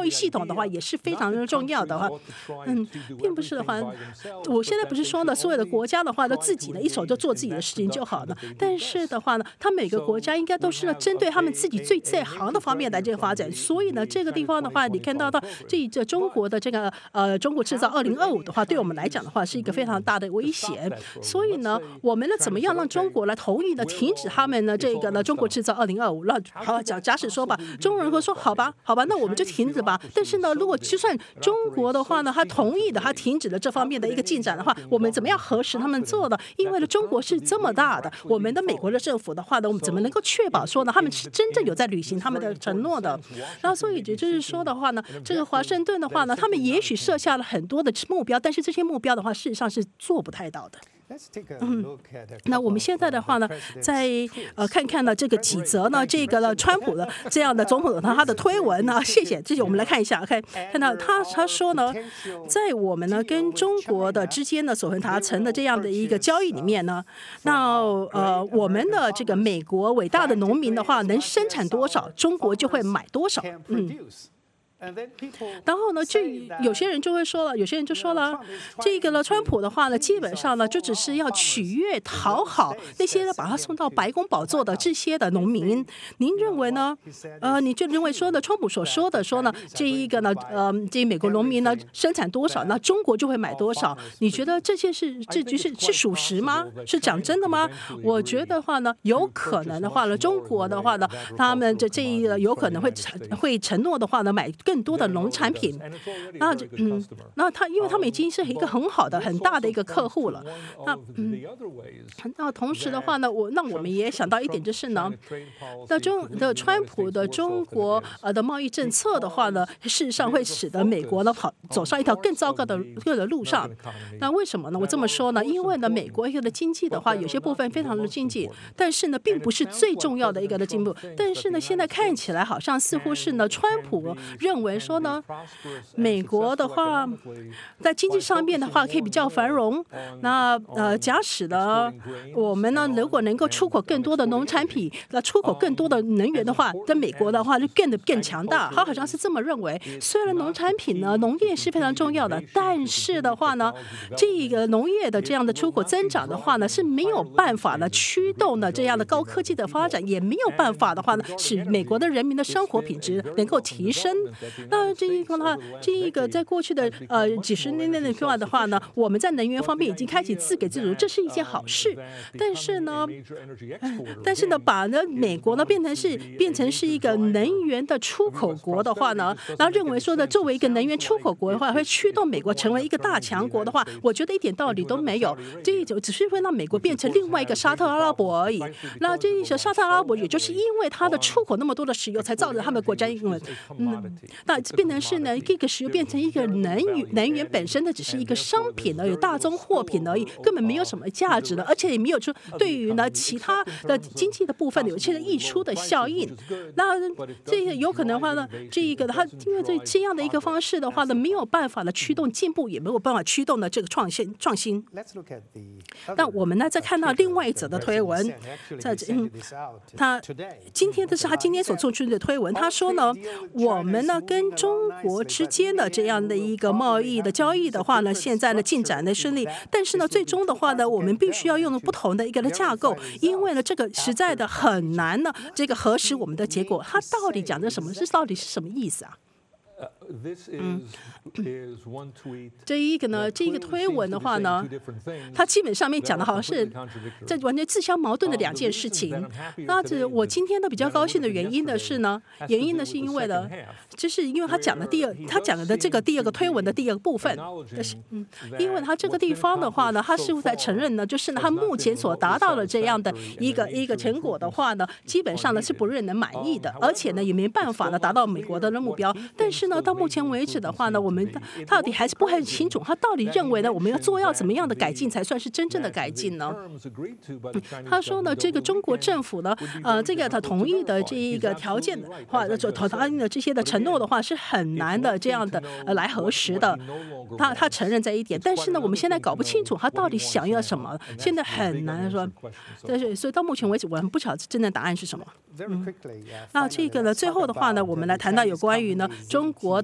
易系统的话也是非常的重要的话，嗯，并不是的话，我现在不是说呢，所有的国家的话都自己呢一手就做自己的事情就好了，但是的话呢，他每个国家应该都是呢针对他们自己最在行的方面来这个发展，所以呢，这个地方的话，你看到到这这中国的这个呃中国制造二零二五的话，对我们来讲的话是一个非常大的威胁，所以呢，我们呢怎么样让中国来同意呢停止他们呢这个呢中国制造二零二五？那好，假假使说吧，中国人会说好吧，好吧，那我们就停止吧。但是呢，如果就算中国的话呢，他同意的，他停止了这方面的一个进展的话，我们怎么样核实他们做的？因为呢，中国是这么大的，我们的美国的政府的话呢，我们怎么能够确保说呢，他们是真正有在履行他们的承诺的？然后所以也就是说的话呢，这个华盛顿的话呢，他们也许设下了很多的目标，但是这些目标的话，事实上是做不太到的。嗯，那我们现在的话呢，再呃看看呢这个几则呢，这个呢川普的这样的总统他的推文呢，谢谢，这些我们来看一下 ，OK， 看到他他说呢，在我们呢跟中国的之间呢所达成的这样的一个交易里面呢，那呃我们的这个美国伟大的农民的话能生产多少，中国就会买多少，嗯。然后呢，就有些人就会说了，有些人就说了，这个呢，川普的话呢，基本上呢，就只是要取悦、讨好那些呢，把他送到白宫宝座的这些的农民。您认为呢？呃，你就认为说呢，川普所说的说呢，这一个呢，呃，这美国农民呢生产多少，那中国就会买多少？你觉得这些是这就是是属实吗？是讲真的吗？我觉得话呢，有可能的话呢，中国的话呢，他们这这一有可能会承会承诺的话呢，买更多的农产品，那嗯，那他因为他们已经是一个很好的、很大的一个客户了，那嗯，那同时的话呢，我那我们也想到一点就是呢，那中的川普的中国呃的贸易政策的话呢，事实上会使得美国呢跑走上一条更糟糕的的路上。那为什么呢？我这么说呢？因为呢，美国一个的经济的话，有些部分非常的经济，但是呢，并不是最重要的一个的进步。但是呢，现在看起来好像似乎是呢，川普认为说呢，美国的话在经济上面的话可以比较繁荣。那呃，假使呢，我们呢如果能够出口更多的农产品，那出口更多的能源的话，在美国的话就变得更强大。他好像是这么认为。虽然农产品呢，农业是非常重要的，但是的话呢，这个农业的这样的出口增长的话呢，是没有办法呢驱动呢这样的高科技的发展，也没有办法的话呢，使美国的人民的生活品质能够提升。那这一个的话，这一个在过去的呃几十年内的话呢，我们在能源方面已经开始自给自足，这是一件好事。但是呢，但是呢，把呢美国呢变成是变成是一个能源的出口国的话呢，然后认为说呢，作为一个能源出口国的话，会驱动美国成为一个大强国的话，我觉得一点道理都没有。这一种只是会让美国变成另外一个沙特阿拉伯而已。那这一些沙特阿拉伯，也就是因为它的出口那么多的石油，才造成他们国家因为嗯，那变成是呢，这个石油变成一个能源，能源本身的只是一个商品而已，大宗货品而已，根本没有什么价值的，而且也没有说对于呢其他的经济的部分有一些溢出的效应。那这个有可能的话呢，这一个它因为这这样的一个方式的话呢，没有办法的驱动进步，也没有办法驱动的这个创新创新。那我们呢再看到另外一则的推文，在嗯，他今天这是他今天所做出的推文，他说呢，我们呢跟中国之间的这样的一个贸易的交易的话呢，现在呢进展的顺利，但是呢最终的话呢，我们必须要用不同的一个的架构，因为呢这个实在的很难呢这个核实我们的结果。他到底讲的什么？这到底是什么意思啊？嗯，这一个呢，这一个推文的话呢，它基本上面讲的好像是这完全自相矛盾的两件事情。那这我今天呢比较高兴的原因的是呢，原因呢是因为呢，就是因为他讲的第二，他讲的这个第二个推文的第二个部分，嗯，因为他这个地方的话呢，他似乎在承认呢，就是呢他目前所达到的这样的一个一个成果的话呢，基本上呢是不让人满意的，而且呢也没办法呢达到美国的目标。但是呢，到目前为止的话呢，我们到底还是不很清楚，他到底认为呢，我们要做要怎么样的改进才算是真正的改进呢？嗯、他说呢，这个中国政府呢，呃，这个他同意的这一个条件的话，所答应的这些的承诺的话，是很难的这样的呃来核实的。他他承认这一点，但是呢，我们现在搞不清楚他到底想要什么，现在很难说。但是所以到目前为止，我们不晓得真正答案是什么。嗯、那这个呢，最后的话呢，我们来谈到有关于呢中国的。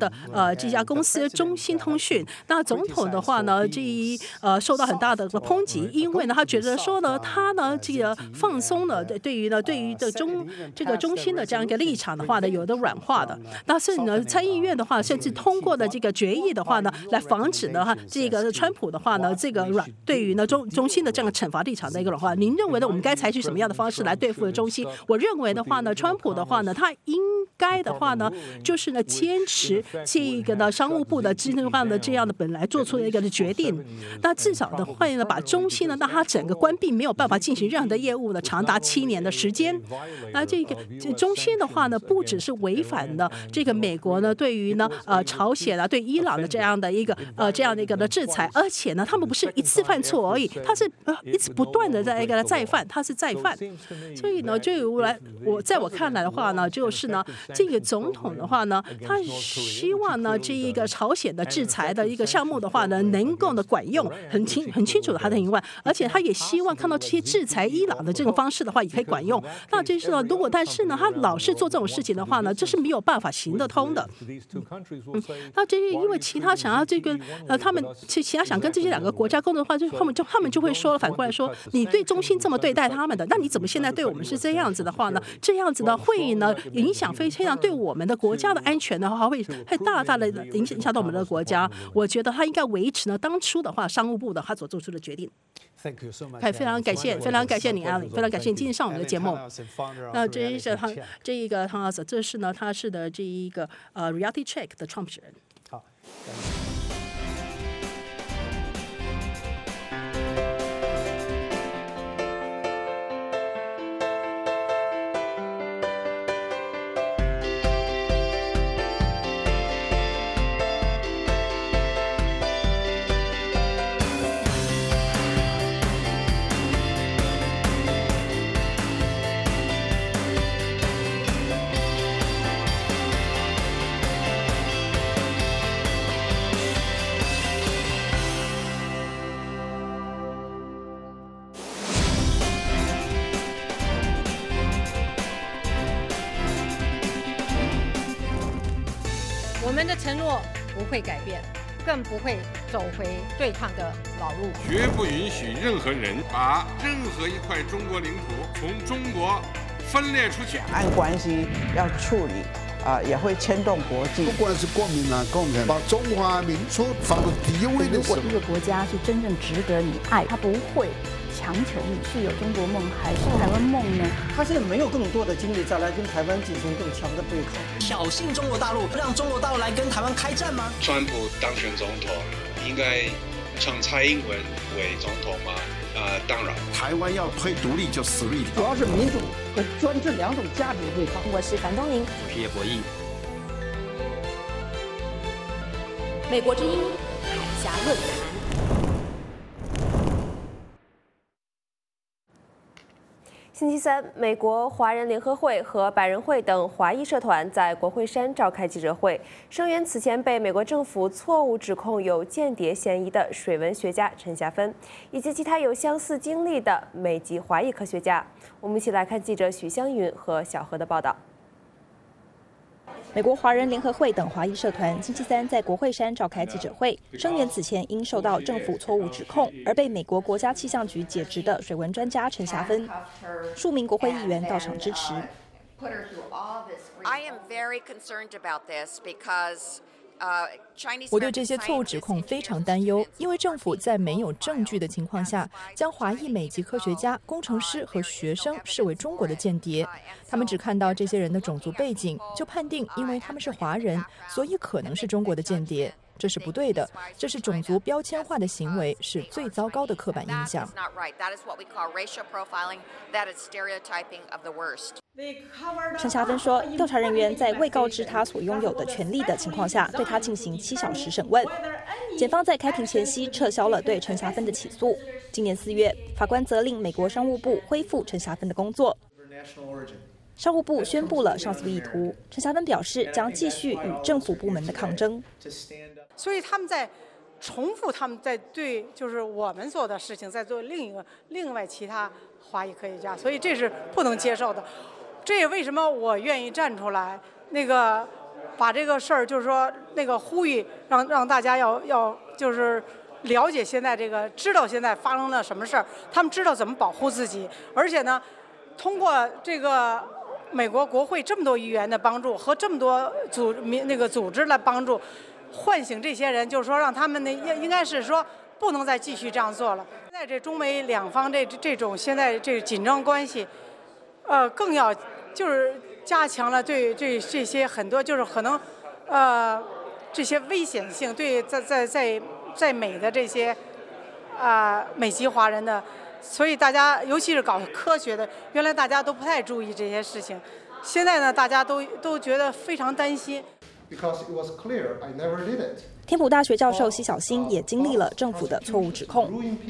的呃这家公司中兴通讯。那总统的话呢，这一呃受到很大的抨击，因为呢他觉得说呢他呢这个放松了对对于呢对于的中这个中兴的这样一个立场的话呢有的软化的。那甚至呢参议院的话甚至通过的这个决议的话呢，来防止呢哈这个川普的话呢这个软对于呢中中兴的这样的惩罚立场的一个软化。您认为呢我们该采取什么样的方式来对付中兴？我认为的话呢，川普的话呢，他应该的话呢，就是呢坚持这个呢商务部的制定上的这样的本来做出的一个决定，那至少的话呢，把中兴呢让它整个关闭，没有办法进行任何的业务呢，长达七年的时间。那这个中兴的话呢，不只是违反了这个美国呢对于呢呃朝鲜啊对伊朗的这样的一个呃这样的一个的制裁，而且呢他们不是一次犯错而已，他是呃一直不断的在一个再犯，他是再犯。所以呢，就我来我在我看来的话呢，就是呢这个总统的话呢，他希望呢这一个朝鲜的制裁的一个项目的话呢，能够的管用，很清很清楚的他的意愿，而且他也希望看到这些制裁伊朗的这种方式的话也可以管用。那就是呢，如果但是呢他老是做这种事情的话呢，这是没有办法行得通的。嗯，那这些因为其他想要这个呃他们其其他想跟这些两个国家沟通的话，就他们就他们就会说了，反过来说，你对中兴这么对待他们的，那你怎么现在对我们是这样子的话呢？这样子呢会呢影响非常对我们的国家的安全的话，会会大大的影响影响到我们的国家。我觉得他应该维持呢当初的话商务部的他所做出的决定。非常感谢，非常感谢你啊，非常感谢你今天上我们的节目。那这一个他这一个他这是呢他是的这一个呃 Reality Check 的创始人。好。 我们的承诺不会改变，更不会走回对抗的老路。 绝不允许任何人把任何一块中国领土从中国分裂出去。 两岸关系要处理啊、呃，也会牵动国际。 不管是国民党、共产党，把中华民族放到第一位的时候， 如果一个国家是真正值得你爱，他不会强求你是有中国梦还是台湾梦呢？ 他现在没有更多的精力再来跟台湾进行更强的对抗， 挑衅中国大陆，让中国大陆来跟台湾开战吗？ 川普当选总统，应该让蔡英文为总统吗？呃，当然。 台湾要推独立就死路一条。 主要是民主和专制两种价值的对抗。 我是樊东宁， 我是叶博弈。 美国之音海峡论坛。星期三，美国华人联合会和百人会等华裔社团在国会山召开记者会，声援此前被美国政府错误指控有间谍嫌疑的水文学家陈霞芬，以及其他有相似经历的美籍华裔科学家。我们一起来看记者许湘云和小何的报道。 美国华人联合会等华裔社团星期三在国会山召开记者会，声援此前因受到政府错误指控而被美国国家气象局解职的水文专家陈霞芬。数名国会议员到场支持。 I am very concerned about this because uh, 我对这些错误指控非常担忧，因为政府在没有证据的情况下，将华裔美籍科学家、工程师和学生视为中国的间谍。他们只看到这些人的种族背景，就判定因为他们是华人，所以可能是中国的间谍。这是不对的，这是种族标签化的行为，是最糟糕的刻板印象。 陈霞芬说，调查人员在未告知他所拥有的权利的情况下，对他进行七小时审问。检方在开庭前夕撤销了对陈霞芬的起诉。今年四月，法官责令美国商务部恢复陈霞芬的工作。商务部宣布了上诉意图，陈霞芬表示将继续与政府部门的抗争。 所以他们在重复他们在对就是我们做的事情，在做另一个另外其他华裔科学家，所以这是不能接受的。这也为什么我愿意站出来，那个把这个事儿就是说那个呼吁让让大家要要就是了解现在这个，知道现在发生了什么事儿，他们知道怎么保护自己，而且呢，通过这个美国国会这么多议员的帮助和这么多组民那个组织来帮助，唤醒这些人，就是说让他们呢应应该是说不能再继续这样做了。现在这中美两方这这种现在这紧张关系，呃，更要就是加强了对对这些很多就是可能呃这些危险性，对在在在在美的这些啊、呃、美籍华人的。所以大家，尤其是搞科学的，原来大家都不太注意这些事情，现在呢，大家都都觉得非常担心。 天普大学教授奚晓星也经历了政府的错误指控。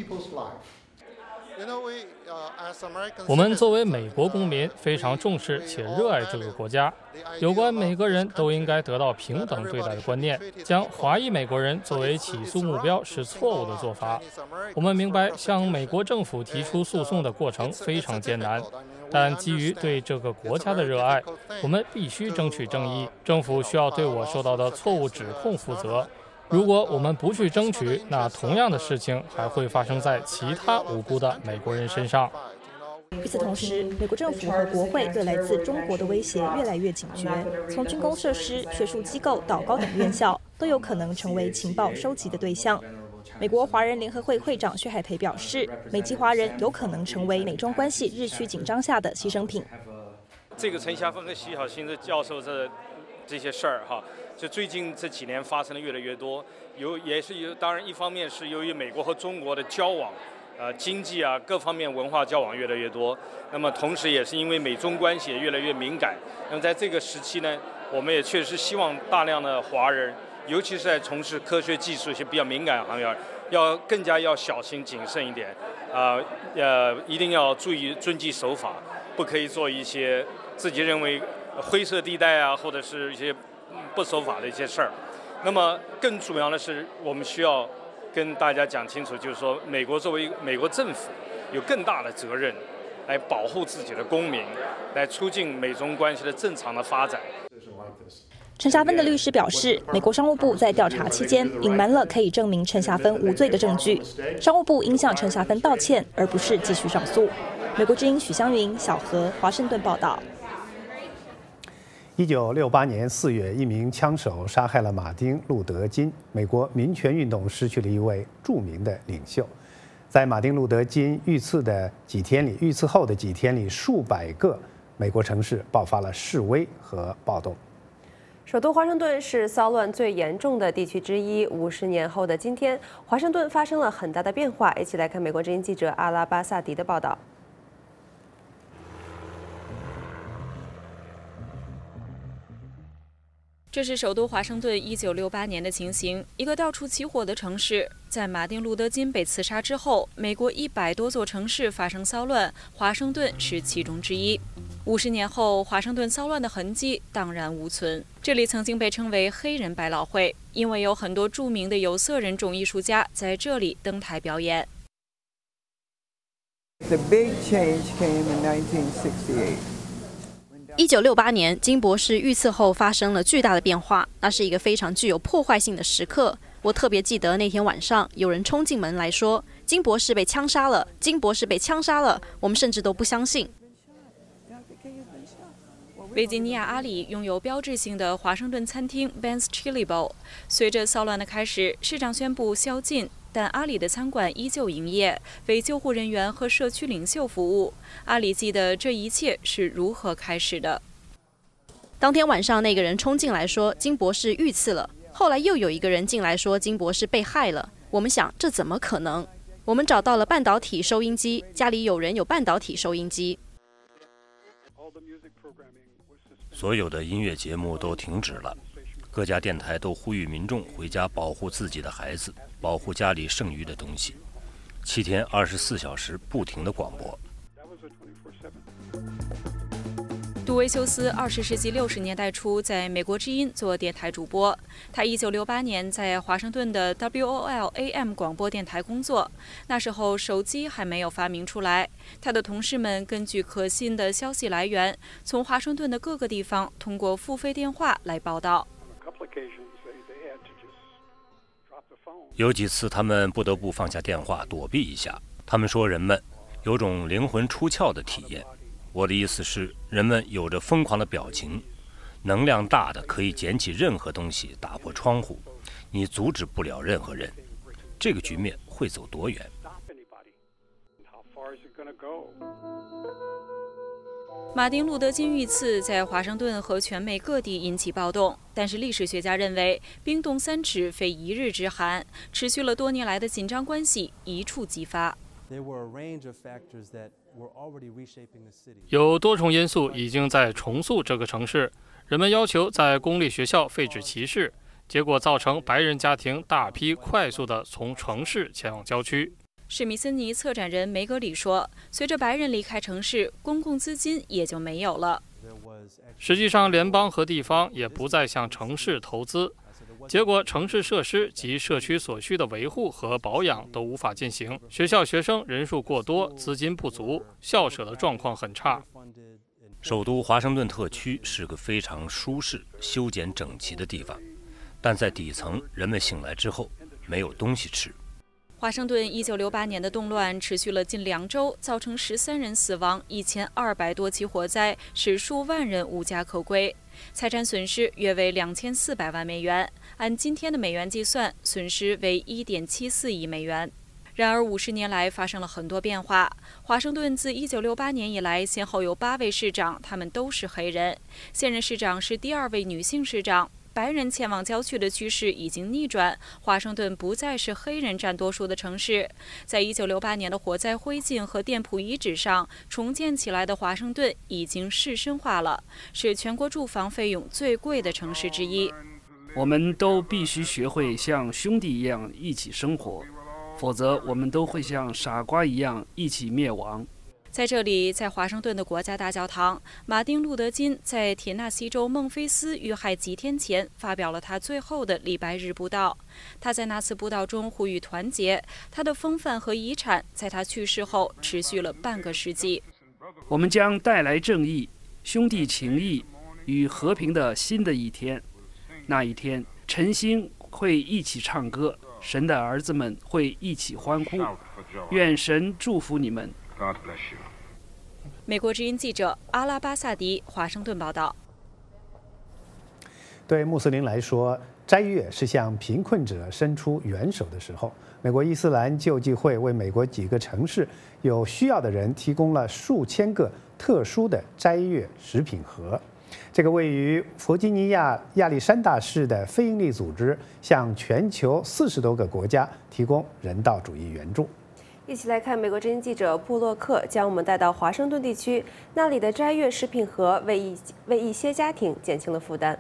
我们作为美国公民，非常重视且热爱这个国家。有关每个人都应该得到平等对待的观念，将华裔美国人作为起诉目标是错误的做法。我们明白，向美国政府提出诉讼的过程非常艰难，但基于对这个国家的热爱，我们必须争取正义。政府需要对我受到的错误指控负责。如果我们不去争取，那同样的事情还会发生在其他无辜的美国人身上。 与此同时，美国政府和国会对来自中国的威胁越来越警觉，从军工设施、学术机构到高等院校，都有可能成为情报收集的对象。美国华人联合会会长薛海培表示，美籍华人有可能成为美中关系日趋紧张下的牺牲品。 这个陈霞芬和奚晓星的教授这这些事儿哈。就最近这几年发生的越来越多，有也是有，当然一方面是由于美国和中国的交往，呃，经济啊各方面文化交往越来越多，那么同时也是因为美中关系也越来越敏感。那么在这个时期呢，我们也确实希望大量的华人，尤其是在从事科学技术一些比较敏感行业，要更加要小心谨慎一点，啊 呃, 呃，一定要注意遵纪守法，不可以做一些自己认为灰色地带啊，或者是一些不守法的一些事儿。那么更主要的是，我们需要跟大家讲清楚，就是说，美国作为美国政府有更大的责任，来保护自己的公民，来促进美中关系的正常的发展。 陈霞芬的律师表示，美国商务部在调查期间隐瞒了可以证明陈霞芬无罪的证据，商务部应向陈霞芬道歉，而不是继续上诉。美国之音许湘云、小何，华盛顿报道。 一九六八年四月，一名枪手杀害了马丁·路德·金。美国民权运动失去了一位著名的领袖。在马丁·路德·金遇刺的几天里，遇刺后的几天里，数百个美国城市爆发了示威和暴动。 首都华盛顿是骚乱最严重的地区之一。五十年后的今天，华盛顿发生了很大的变化。一起来看美国之音记者阿拉巴萨迪的报道。 这是首都华盛顿一九六八年的情形，一个到处起火的城市。在马丁·路德·金被刺杀之后，美国一百多座城市发生骚乱，华盛顿是其中之一。五十年后，华盛顿骚乱的痕迹荡然无存。这里曾经被称为黑人百老汇，因为有很多著名的有色人种艺术家在这里登台表演。 The big change came in nineteen sixty-eight. 一九六八年，金博士遇刺后发生了巨大的变化，那是一个非常具有破坏性的时刻。我特别记得那天晚上，有人冲进门来说：“金博士被枪杀了，金博士被枪杀了。”我们甚至都不相信。 维吉尼亚阿里拥有标志性的华盛顿餐厅 Ben's Chili Bowl。随着骚乱的开始，市长宣布宵禁。但阿里的餐馆依旧营业，为救护人员和社区领袖服务。阿里记得这一切是如何开始的。 当天晚上，那个人冲进来说金博士遇刺了，后来又有一个人进来说金博士被害了。我们想，这怎么可能？我们找到了半导体收音机，家里有人有半导体收音机。 所有的音乐节目都停止了。各家电台都呼吁民众回家保护自己的孩子，保护家里剩余的东西。七天二十四小时不停的广播。 杜维修斯二十世纪六十年代初在美国之音做电台主播。他一九六八年在华盛顿的 W O L A M 广播电台工作，那时候手机还没有发明出来。他的同事们根据可信的消息来源，从华盛顿的各个地方通过付费电话来报道。 有几次他们不得不放下电话躲避一下。他们说人们有种灵魂出窍的体验。我的意思是，人们有着疯狂的表情，能量大的可以捡起任何东西打破窗户，你阻止不了任何人。这个局面会走多远？ 马丁·路德·金遇刺在华盛顿和全美各地引起暴动，但是历史学家认为，冰冻三尺非一日之寒，持续了多年来的紧张关系一触即发。 有多重因素已经在重塑这个城市，人们要求在公立学校废止歧视，结果造成白人家庭大批快速地从城市前往郊区。史密森尼策展人梅格里说，随着白人离开城市，公共资金也就没有了。实际上，联邦和地方也不再向城市投资，结果城市设施及社区所需的维护和保养都无法进行，学校学生人数过多，资金不足，校舍的状况很差。 首都华盛顿特区是个非常舒适、修剪整齐的地方，但在底层，人们醒来之后没有东西吃。 华盛顿一九六八年的动乱持续了近两周，造成十三人死亡，一千二百多起火灾，使数万人无家可归，财产损失约为两千四百万美元，按今天的美元计算，损失为一点七四亿美元。然而，五十年来发生了很多变化。华盛顿自一九六八年以来，先后有八位市长，他们都是黑人。现任市长是第二位女性市长。白人前往郊区的趋势已经逆转，华盛顿不再是黑人占多数的城市。在一九六八年的火灾灰烬和店铺遗址上，重建起来的华盛顿已经市绅化了，是全国住房费用最贵的城市之一。 我们都必须学会像兄弟一样一起生活，否则我们都会像傻瓜一样一起灭亡。 在这里，在华盛顿的国家大教堂，马丁·路德·金在田纳西州孟菲斯遇害几天前发表了他最后的礼拜日布道。他在那次布道中呼吁团结，他的风范和遗产在他去世后持续了半个世纪。 我们将带来正义、兄弟情谊与和平的新的一天。那一天，晨星会一起唱歌，神的儿子们会一起欢呼。愿神祝福你们。 美国之音记者阿拉巴萨迪华盛顿报道。 对穆斯林来说，斋月是向贫困者伸出援手的时候。美国伊斯兰救济会为美国几个城市有需要的人提供了数千个特殊的斋月食品盒。这个位于弗吉尼亚亚历山大市的非营利组织向全球四十多个国家提供人道主义援助。 一起来看美国之音记者布洛克将我们带到华盛顿地区，那里的斋月食品盒为一为一些家庭减轻了负担。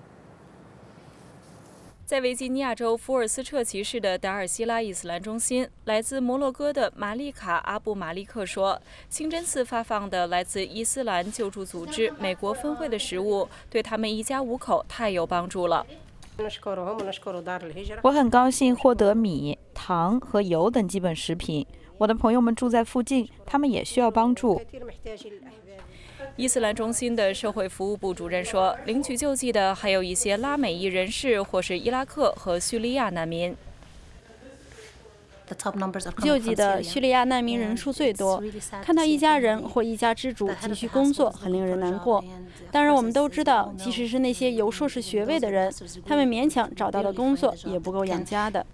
在维吉尼亚州福尔斯彻奇市的达尔西拉伊斯兰中心，来自摩洛哥的马丽卡·阿布马利克说，清真寺发放的来自伊斯兰救助组织美国分会的食物，对他们一家五口太有帮助了。 我很高兴获得米、糖和油等基本食品。我的朋友们住在附近，他们也需要帮助。 伊斯兰中心的社会服务部主任说，领取救济的还有一些拉美裔人士或是伊拉克和叙利亚难民。 救济的叙利亚难民人数最多，看到一家人或一家之主急需工作，很令人难过。当然，我们都知道，即使是那些有硕士学位的人，他们勉强找到的工作也不够养家的。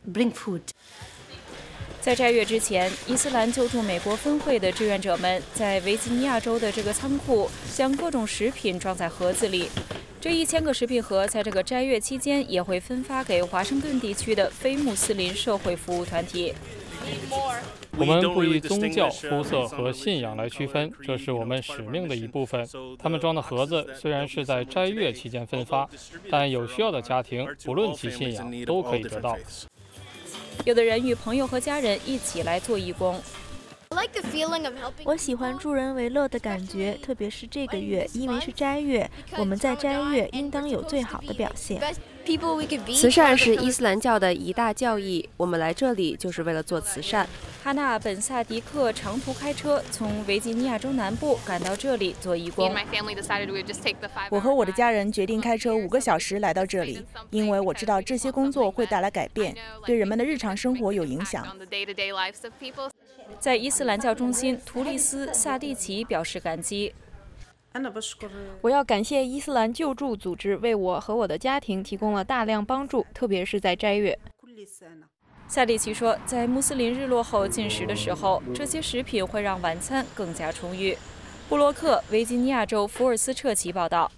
在斋月之前，伊斯兰救助美国分会的志愿者们在维吉尼亚州的这个仓库将各种食品装在盒子里。这一千个食品盒在这个斋月期间也会分发给华盛顿地区的非穆斯林社会服务团体。 我们不以宗教、肤色和信仰来区分，这是我们使命的一部分。他们装的盒子虽然是在斋月期间分发，但有需要的家庭，不论其信仰，都可以得到。 有的人与朋友和家人一起来做义工。 我喜欢助人为乐的感觉，特别是这个月，因为是斋月，我们在斋月应当有最好的表现。 慈善是伊斯兰教的一大教义，我们来这里就是为了做慈善。 哈纳·本·萨迪克长途开车从维吉尼亚州南部赶到这里做义工。 我和我的家人决定开车五个小时来到这里，因为我知道这些工作会带来改变，对人们的日常生活有影响。 在伊斯兰教中心，图利斯·萨蒂奇表示感激。 我要感谢伊斯兰救助组织为我和我的家庭提供了大量帮助，特别是在斋月。 萨蒂奇说，在穆斯林日落后进食的时候，这些食品会让晚餐更加充裕。布洛克，维吉尼亚州福尔斯彻奇报道。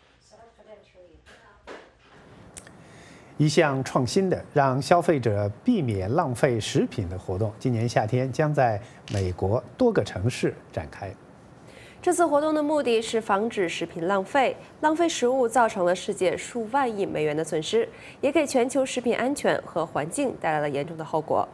一项创新的让消费者避免浪费食品的活动，今年夏天将在美国多个城市展开。 这次活动的目的是防止食品浪费，浪费食物造成了世界数万亿美元的损失，也给全球食品安全和环境带来了严重的后果。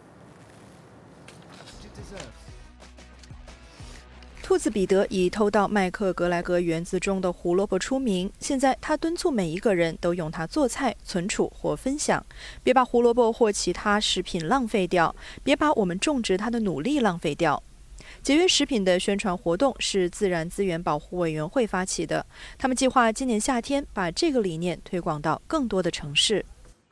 兔子彼得以偷盗麦克格莱格园子中的胡萝卜出名，现在他敦促每一个人都用它做菜、存储或分享，别把胡萝卜或其他食品浪费掉，别把我们种植它的努力浪费掉。节约食品的宣传活动是自然资源保护委员会发起的，他们计划今年夏天把这个理念推广到更多的城市。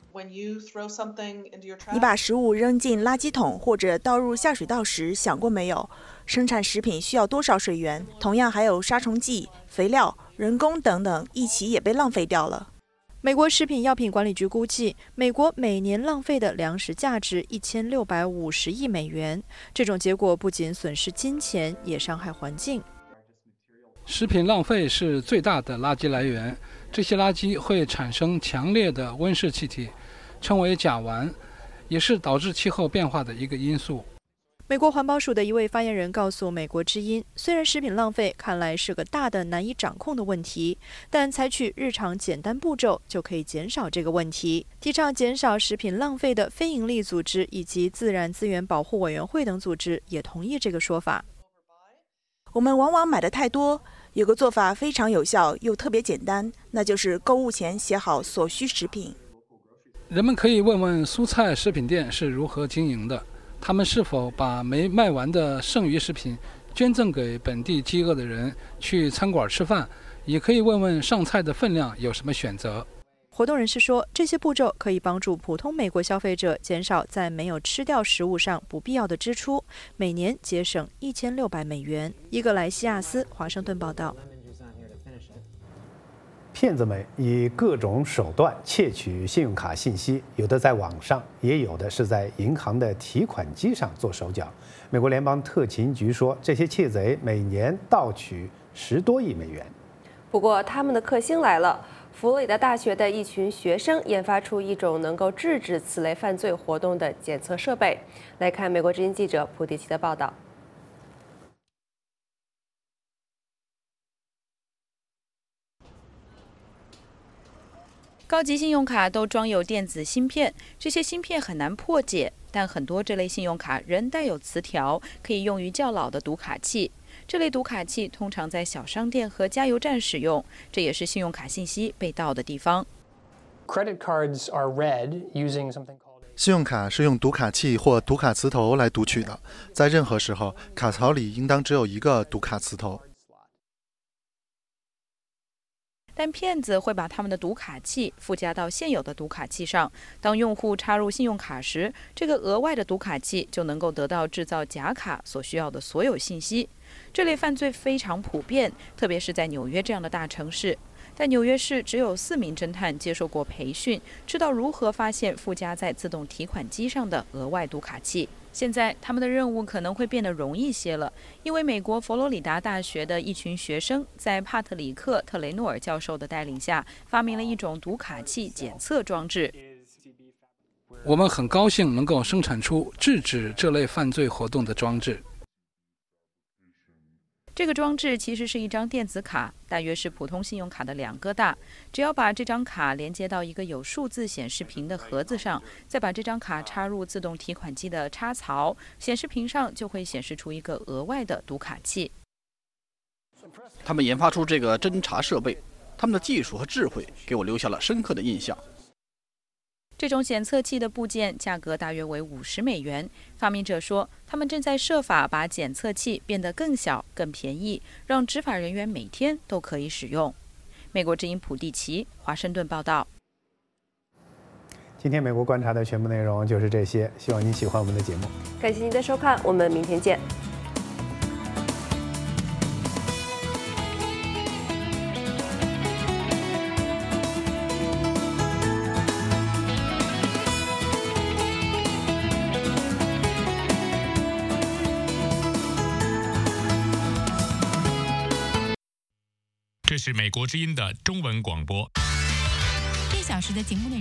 你把食物扔进垃圾桶或者倒入下水道时，想过没有，生产食品需要多少水源？同样还有杀虫剂、肥料、人工等等，一起也被浪费掉了。 美国食品药品管理局估计，美国每年浪费的粮食价值一千六百五十亿美元。这种结果不仅损失金钱，也伤害环境。 食品浪费是最大的垃圾来源，这些垃圾会产生强烈的温室气体，称为甲烷，也是导致气候变化的一个因素。 美国环保署的一位发言人告诉美国之音，虽然食品浪费看来是个大的难以掌控的问题，但采取日常简单步骤就可以减少这个问题。提倡减少食品浪费的非营利组织以及自然资源保护委员会等组织也同意这个说法。 我们往往买的太多，有个做法非常有效又特别简单，那就是购物前写好所需食品。 人们可以问问蔬菜食品店是如何经营的，他们是否把没卖完的剩余食品捐赠给本地饥饿的人去餐馆吃饭，也可以问问上菜的分量有什么选择。 活动人士说，这些步骤可以帮助普通美国消费者减少在没有吃掉食物上不必要的支出，每年节省一千六百美元。伊格莱西亚斯，华盛顿报道。 骗子们以各种手段窃取信用卡信息，有的在网上，也有的是在银行的提款机上做手脚。美国联邦特勤局说，这些窃贼每年盗取十多亿美元。 不过，他们的克星来了。佛罗里达大学的一群学生研发出一种能够制止此类犯罪活动的检测设备。来看美国之音记者普迪奇的报道。 高级信用卡都装有电子芯片，这些芯片很难破解，但很多这类信用卡仍带有磁条，可以用于较老的读卡器。这类读卡器通常在小商店和加油站使用，这也是信用卡信息被盗的地方。 信用卡是用读卡器或读卡磁头来读取的，在任何时候，卡槽里应当只有一个读卡磁头。 但骗子会把他们的读卡器附加到现有的读卡器上，当用户插入信用卡时，这个额外的读卡器就能够得到制造假卡所需要的所有信息。这类犯罪非常普遍，特别是在纽约这样的大城市。在纽约市，只有四名侦探接受过培训，知道如何发现附加在自动提款机上的额外读卡器。现在他们的任务可能会变得容易些了，因为美国佛罗里达大学的一群学生在帕特里克·特雷诺尔教授的带领下，发明了一种读卡器检测装置。 我们很高兴能够生产出制止这类犯罪活动的装置。 这个装置其实是一张电子卡，大约是普通信用卡的两个大。只要把这张卡连接到一个有数字显示屏的盒子上，再把这张卡插入自动提款机的插槽，显示屏上就会显示出一个额外的读卡器。 他们研发出这个侦查设备，他们的技术和智慧给我留下了深刻的印象。 这种检测器的部件价格大约为五十美元。发明者说，他们正在设法把检测器变得更小、更便宜，让执法人员每天都可以使用。美国之音普蒂奇，华盛顿报道。 今天美国观察的全部内容就是这些，希望您喜欢我们的节目。 感谢您的收看，我们明天见。 这是美国之音的中文广播。 一小时的节目内容。